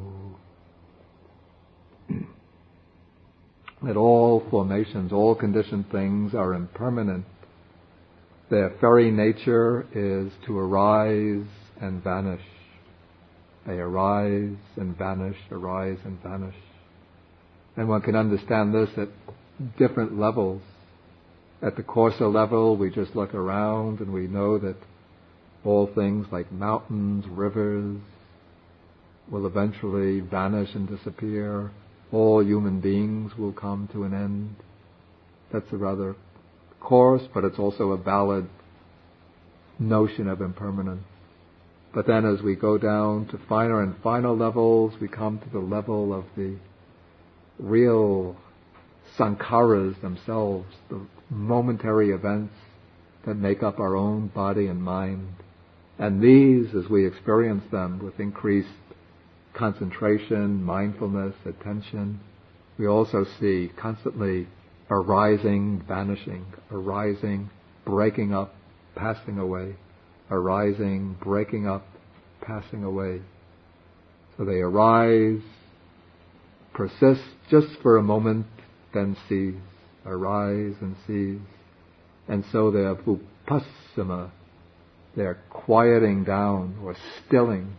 A: That all formations, all conditioned things are impermanent. Their very nature is to arise and vanish. They arise and vanish, arise and vanish. And one can understand this at different levels. At the coarser level, we just look around and we know that all things like mountains, rivers, will eventually vanish and disappear. All human beings will come to an end. That's a rather coarse, but it's also a valid notion of impermanence. But then as we go down to finer and finer levels, we come to the level of the real sankharas themselves, the momentary events that make up our own body and mind. And these, as we experience them with increased concentration, mindfulness, attention, we also see constantly arising, vanishing, arising, breaking up, passing away, arising, breaking up, passing away. So they arise, persist just for a moment, then cease, arise and cease. And so their vupassama, their quieting down or stilling,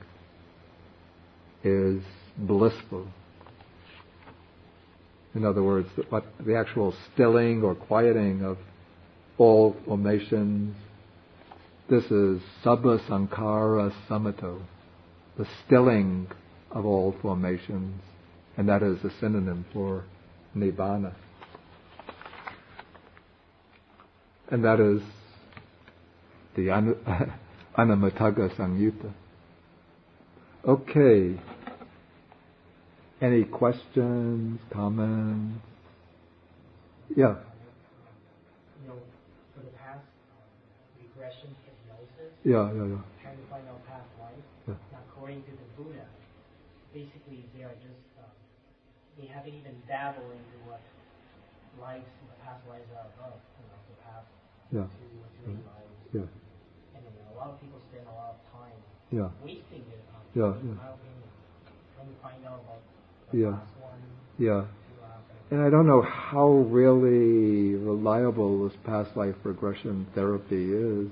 A: is blissful. In other words, what the actual stilling or quieting of all formations, this is sabba sankhara samato, the stilling of all formations, and that is a synonym for nibbana. And that is the anu- Anamatagga Samyutta. Okay. Any questions, comments? Yeah.
B: You know, for the past regression hypnosis,
A: Yeah, yeah, yeah.
B: trying to find out past life.
A: Yeah.
B: Now, according to the Buddha, basically they are just um, they haven't even dabbled into what lives, past lives are above. You know, the past
A: Yeah.
B: two or three lives.
A: Yeah.
B: And you know, a lot of people spend a lot of time
A: Yeah.
B: wasting their time.
A: Yeah,
B: In
A: yeah.
B: my opinion, trying to find out about the
A: Yeah.
B: last one.
A: Yeah.
B: to, uh,
A: And I don't know how really reliable this past life regression therapy is.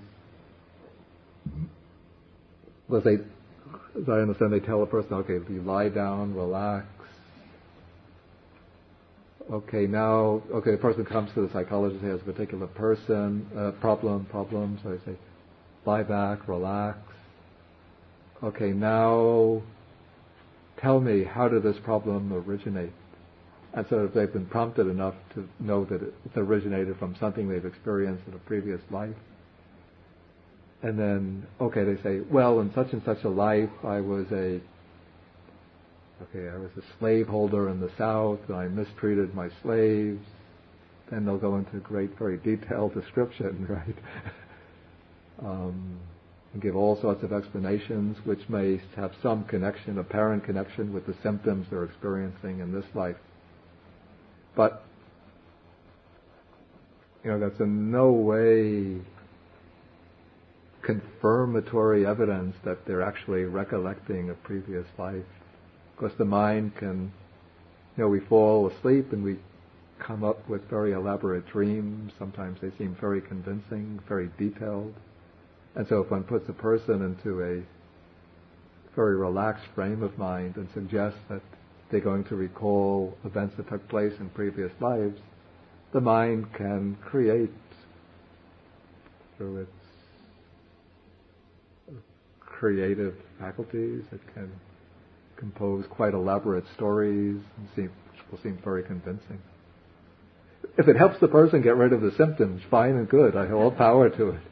A: As they, as I understand, they tell a person, okay, if you lie down, relax, Okay, now, okay, the person comes to the psychologist, has a particular person, uh, problem, problem, so I say, lie back, relax. Okay, now, tell me, how did this problem originate? And so if they've been prompted enough to know that it originated from something they've experienced in a previous life, and then, okay, they say, well, in such and such a life, I was a, okay, I was a slaveholder in the South, and I mistreated my slaves. Then they'll go into great, very detailed description, right? um, and give all sorts of explanations, which may have some connection, apparent connection with the symptoms they're experiencing in this life. But, you know, that's in no way confirmatory evidence that they're actually recollecting a previous life. Because the mind can, you know, we fall asleep and we come up with very elaborate dreams. Sometimes they seem very convincing, very detailed. And so if one puts a person into a very relaxed frame of mind and suggests that they're going to recall events that took place in previous lives, the mind can create, through its creative faculties, it can compose quite elaborate stories and seem, which will seem very convincing. If it helps the person get rid of the symptoms, fine and good. I have all power to it.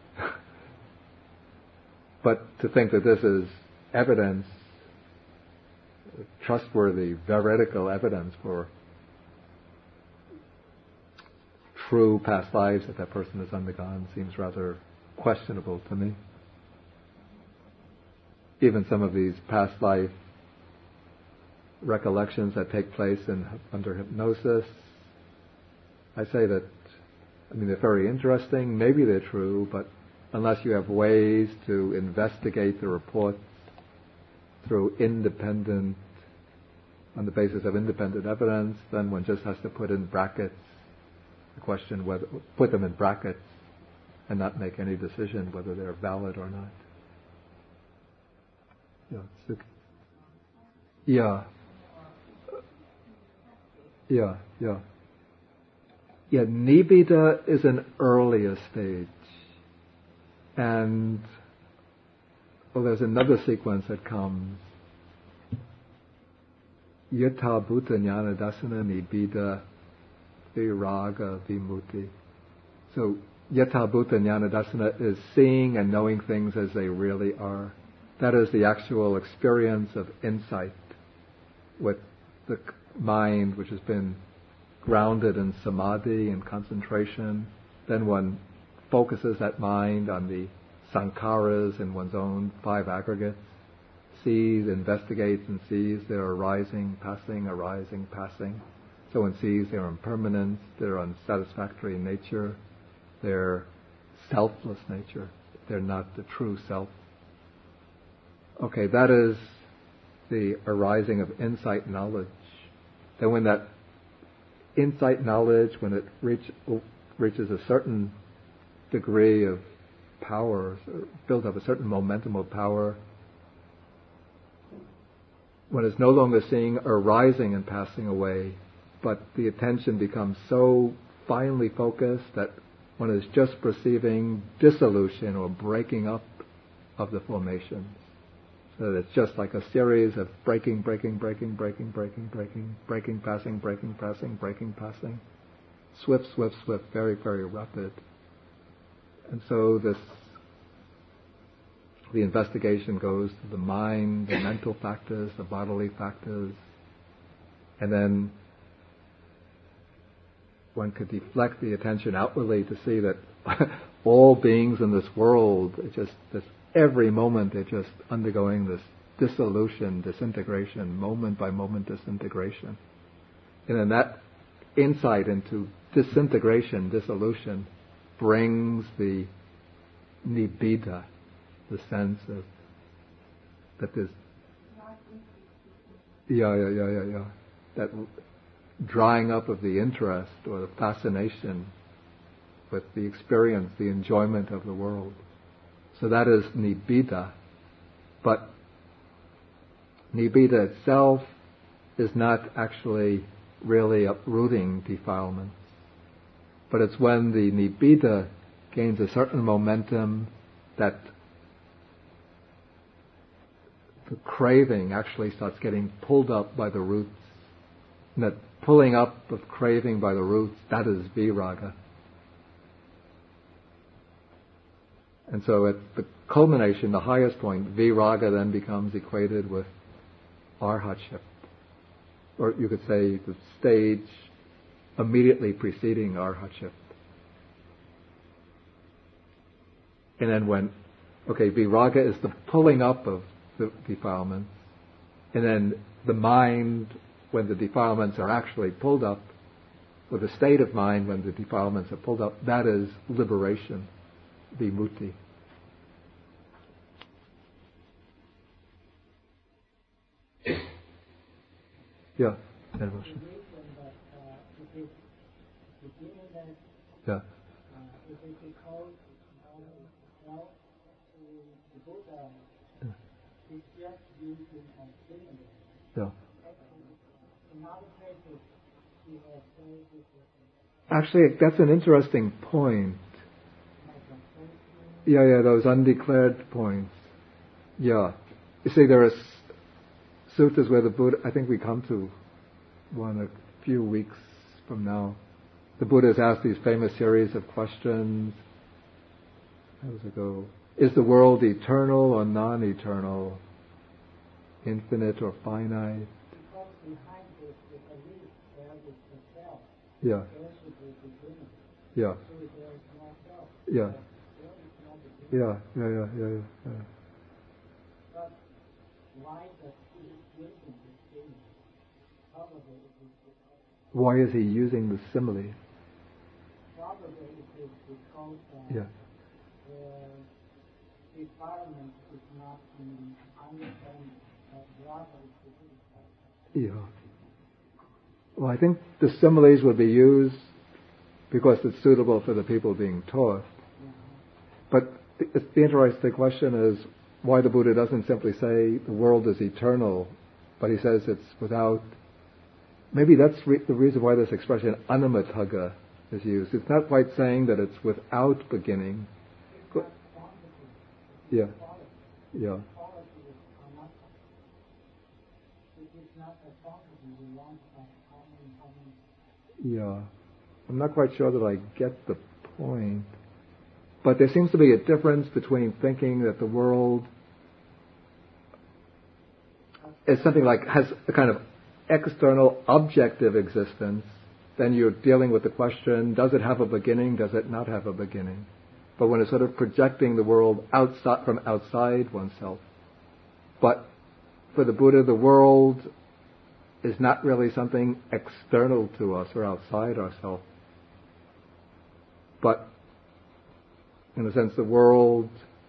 A: But to think that this is evidence, trustworthy, veridical evidence for true past lives that that person has undergone seems rather questionable to me. Even some of these past life recollections that take place in, under hypnosis, I say that, I mean, they're very interesting, maybe they're true, but unless you have ways to investigate the reports through independent, on the basis of independent evidence, then one just has to put in brackets the question whether, put them in brackets and not make any decision whether they're valid or not. Yeah. Yeah. Yeah, yeah. Yeah, nibbida is an earlier stage. And well, there's another sequence that comes. Yatha bhuta jnana dasana nibbida viraga vimutti. So yatha bhuta jnana dasana is seeing and knowing things as they really are. That is the actual experience of insight with the mind which has been grounded in samadhi and concentration. Then one focuses that mind on the sankharas in one's own five aggregates, sees, investigates and sees their arising, passing, arising, passing. So one sees their impermanence, their unsatisfactory nature, their selfless nature. They're not the true self. Okay, that is the arising of insight knowledge. Then when that insight knowledge, when it reach, reaches a certain degree of power, builds up a certain momentum of power, one is no longer seeing arising and passing away, but the attention becomes so finely focused that one is just perceiving dissolution or breaking up of the formations. So that it's just like a series of breaking, breaking, breaking, breaking, breaking, breaking, breaking, passing, breaking, passing, breaking, passing. Swift, swift, swift, very, very rapid. And so this, the investigation goes to the mind, the mental factors, the bodily factors, and then one could deflect the attention outwardly to see that all beings in this world, it just this every moment they're just undergoing this dissolution, disintegration, moment by moment disintegration. And then that insight into disintegration, dissolution, brings the nibbida, the sense of that there's yeah, yeah, yeah, yeah, yeah, that drying up of the interest or the fascination with the experience, the enjoyment of the world. So that is nibbida. But nibbida itself is not actually really uprooting defilements. But it's when the nibbida gains a certain momentum that the craving actually starts getting pulled up by the roots. And that pulling up of craving by the roots, that is viraga. And so at the culmination, the highest point, viraga then becomes equated with arhatship. Or you could say the stage immediately preceding arhatship. And then when, okay, viraga is the pulling up of the defilements, and then the mind, when the defilements are actually pulled up, or the state of mind when the defilements are pulled up, that is liberation, vimutti. Yeah, devotion. Yeah. Yeah. Actually, that's an interesting point. Yeah, yeah, those undeclared points. Yeah. You see, there are suttas where the Buddha, I think we come to one a few weeks from now. The Buddha has asked these famous series of questions. How does it go? Is the world eternal or non-eternal? Infinite or finite? Yeah. Yeah. Yeah. Yeah, yeah, yeah, yeah, yeah. Why is he using the simile? Yeah. Yeah. Well, I think the similes would be used because it's suitable for the people being taught. But the, the interesting question is why the Buddha doesn't simply say the world is eternal, but he says it's without. Maybe that's re- the reason why this expression anamataga is used. It's not quite saying that it's without beginning. Yeah. Yeah. Yeah. I'm not quite sure that I get the point. But there seems to be a difference between thinking that the world is something like has a kind of external objective existence. Then you're dealing with the question, does it have a beginning, does it not have a beginning? But when it's sort of projecting the world outside from outside oneself. But for the Buddha, the world is not really something external to us or outside ourselves. But in a sense, the world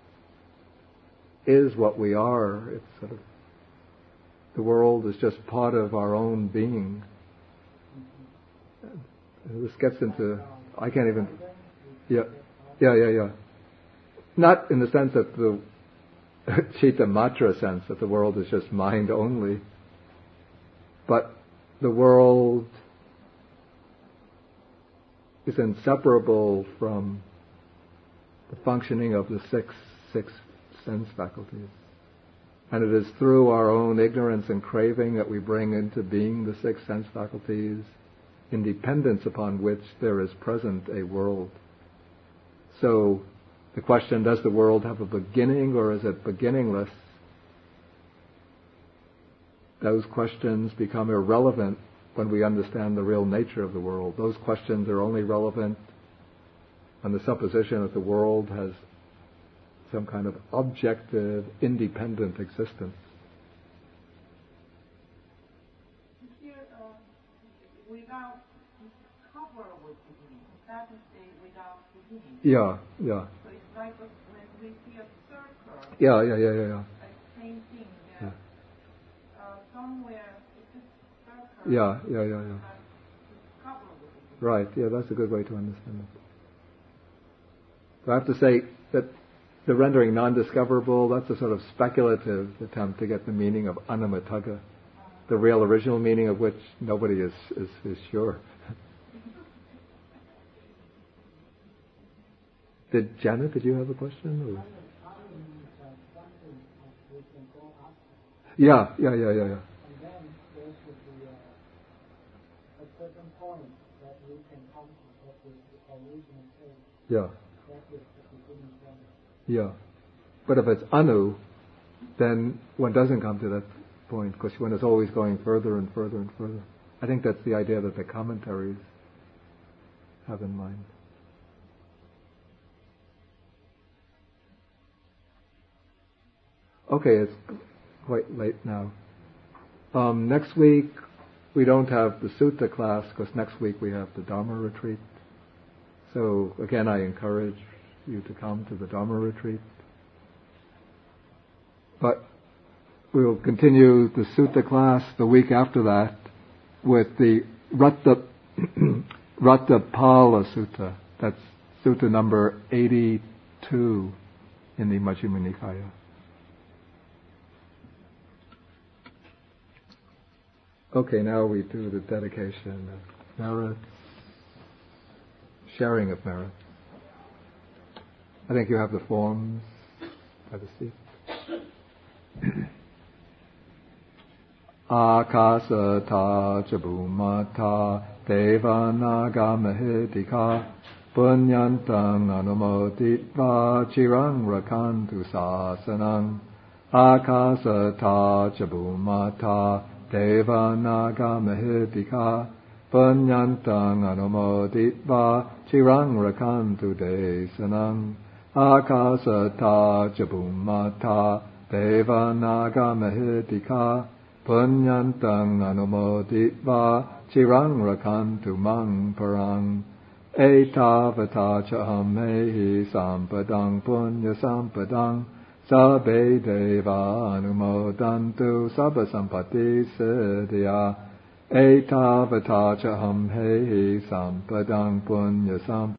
A: is what we are. It's sort of the world is just part of our own being. And this gets into I can't even. Yeah, yeah, yeah, yeah. Not in the sense that the Chitta Matra sense that the world is just mind only, but the world is inseparable from the functioning of the six six sense faculties. And it is through our own ignorance and craving that we bring into being the six sense faculties, in dependence upon which there is present a world. So the question, does the world have a beginning or is it beginningless? Those questions become irrelevant when we understand the real nature of the world. Those questions are only relevant on the supposition that the world has some kind of objective, independent existence.
D: Here, uh, without cover with beginning, that is the without beginning.
A: Yeah, yeah.
D: So it's like a, when we see a circle.
A: Yeah, yeah, yeah, yeah, yeah.
D: Like same thing. Yeah.
A: Yeah.
D: Uh, somewhere it's a circle.
A: Yeah, yeah, yeah, yeah.
D: Cover with beginning.
A: Right. Yeah, that's a good way to understand it. I have to say that the rendering non-discoverable, that's a sort of speculative attempt to get the meaning of anamataga. the real original meaning of which nobody is, is, is sure. Did Janet, did you have a question? Or? Yeah, yeah, yeah, yeah, yeah.
B: And then there should be a, a certain point that we can come to what is the original state.
A: Yeah.
B: That is the beginning point.
A: Yeah. But if it's anu, then one doesn't come to that point because one is always going further and further and further. I think that's the idea that the commentaries have in mind. Okay, it's quite late now. Um, next week we don't have the sutta class because next week we have the Dharma retreat. So again, I encourage you to come to the Dharma retreat. But we will continue the sutta class the week after that with the Ratta, Rattapala Sutta. That's sutta number eighty-two in the Majjhima Nikaya. Okay, now we do the dedication of merits, sharing of merits. I think you have the forms. Have a seat. Akasata chabhumata devanaga mahitika punyantang anumoditva chirang rakantu sasanang. Akasata chabhumata devanaga mahitika punyantang anumoditva chirang rakantu desanang. Akasata chabhumata devanaga mahitika punyantang anumoditva chirang rakantu mang parang. Etavata chaham mehi sampadang punya sampadang sabbe deva anumodantu sabba sampati siddhya. Etavata chaham mehi sampadang punya sampadang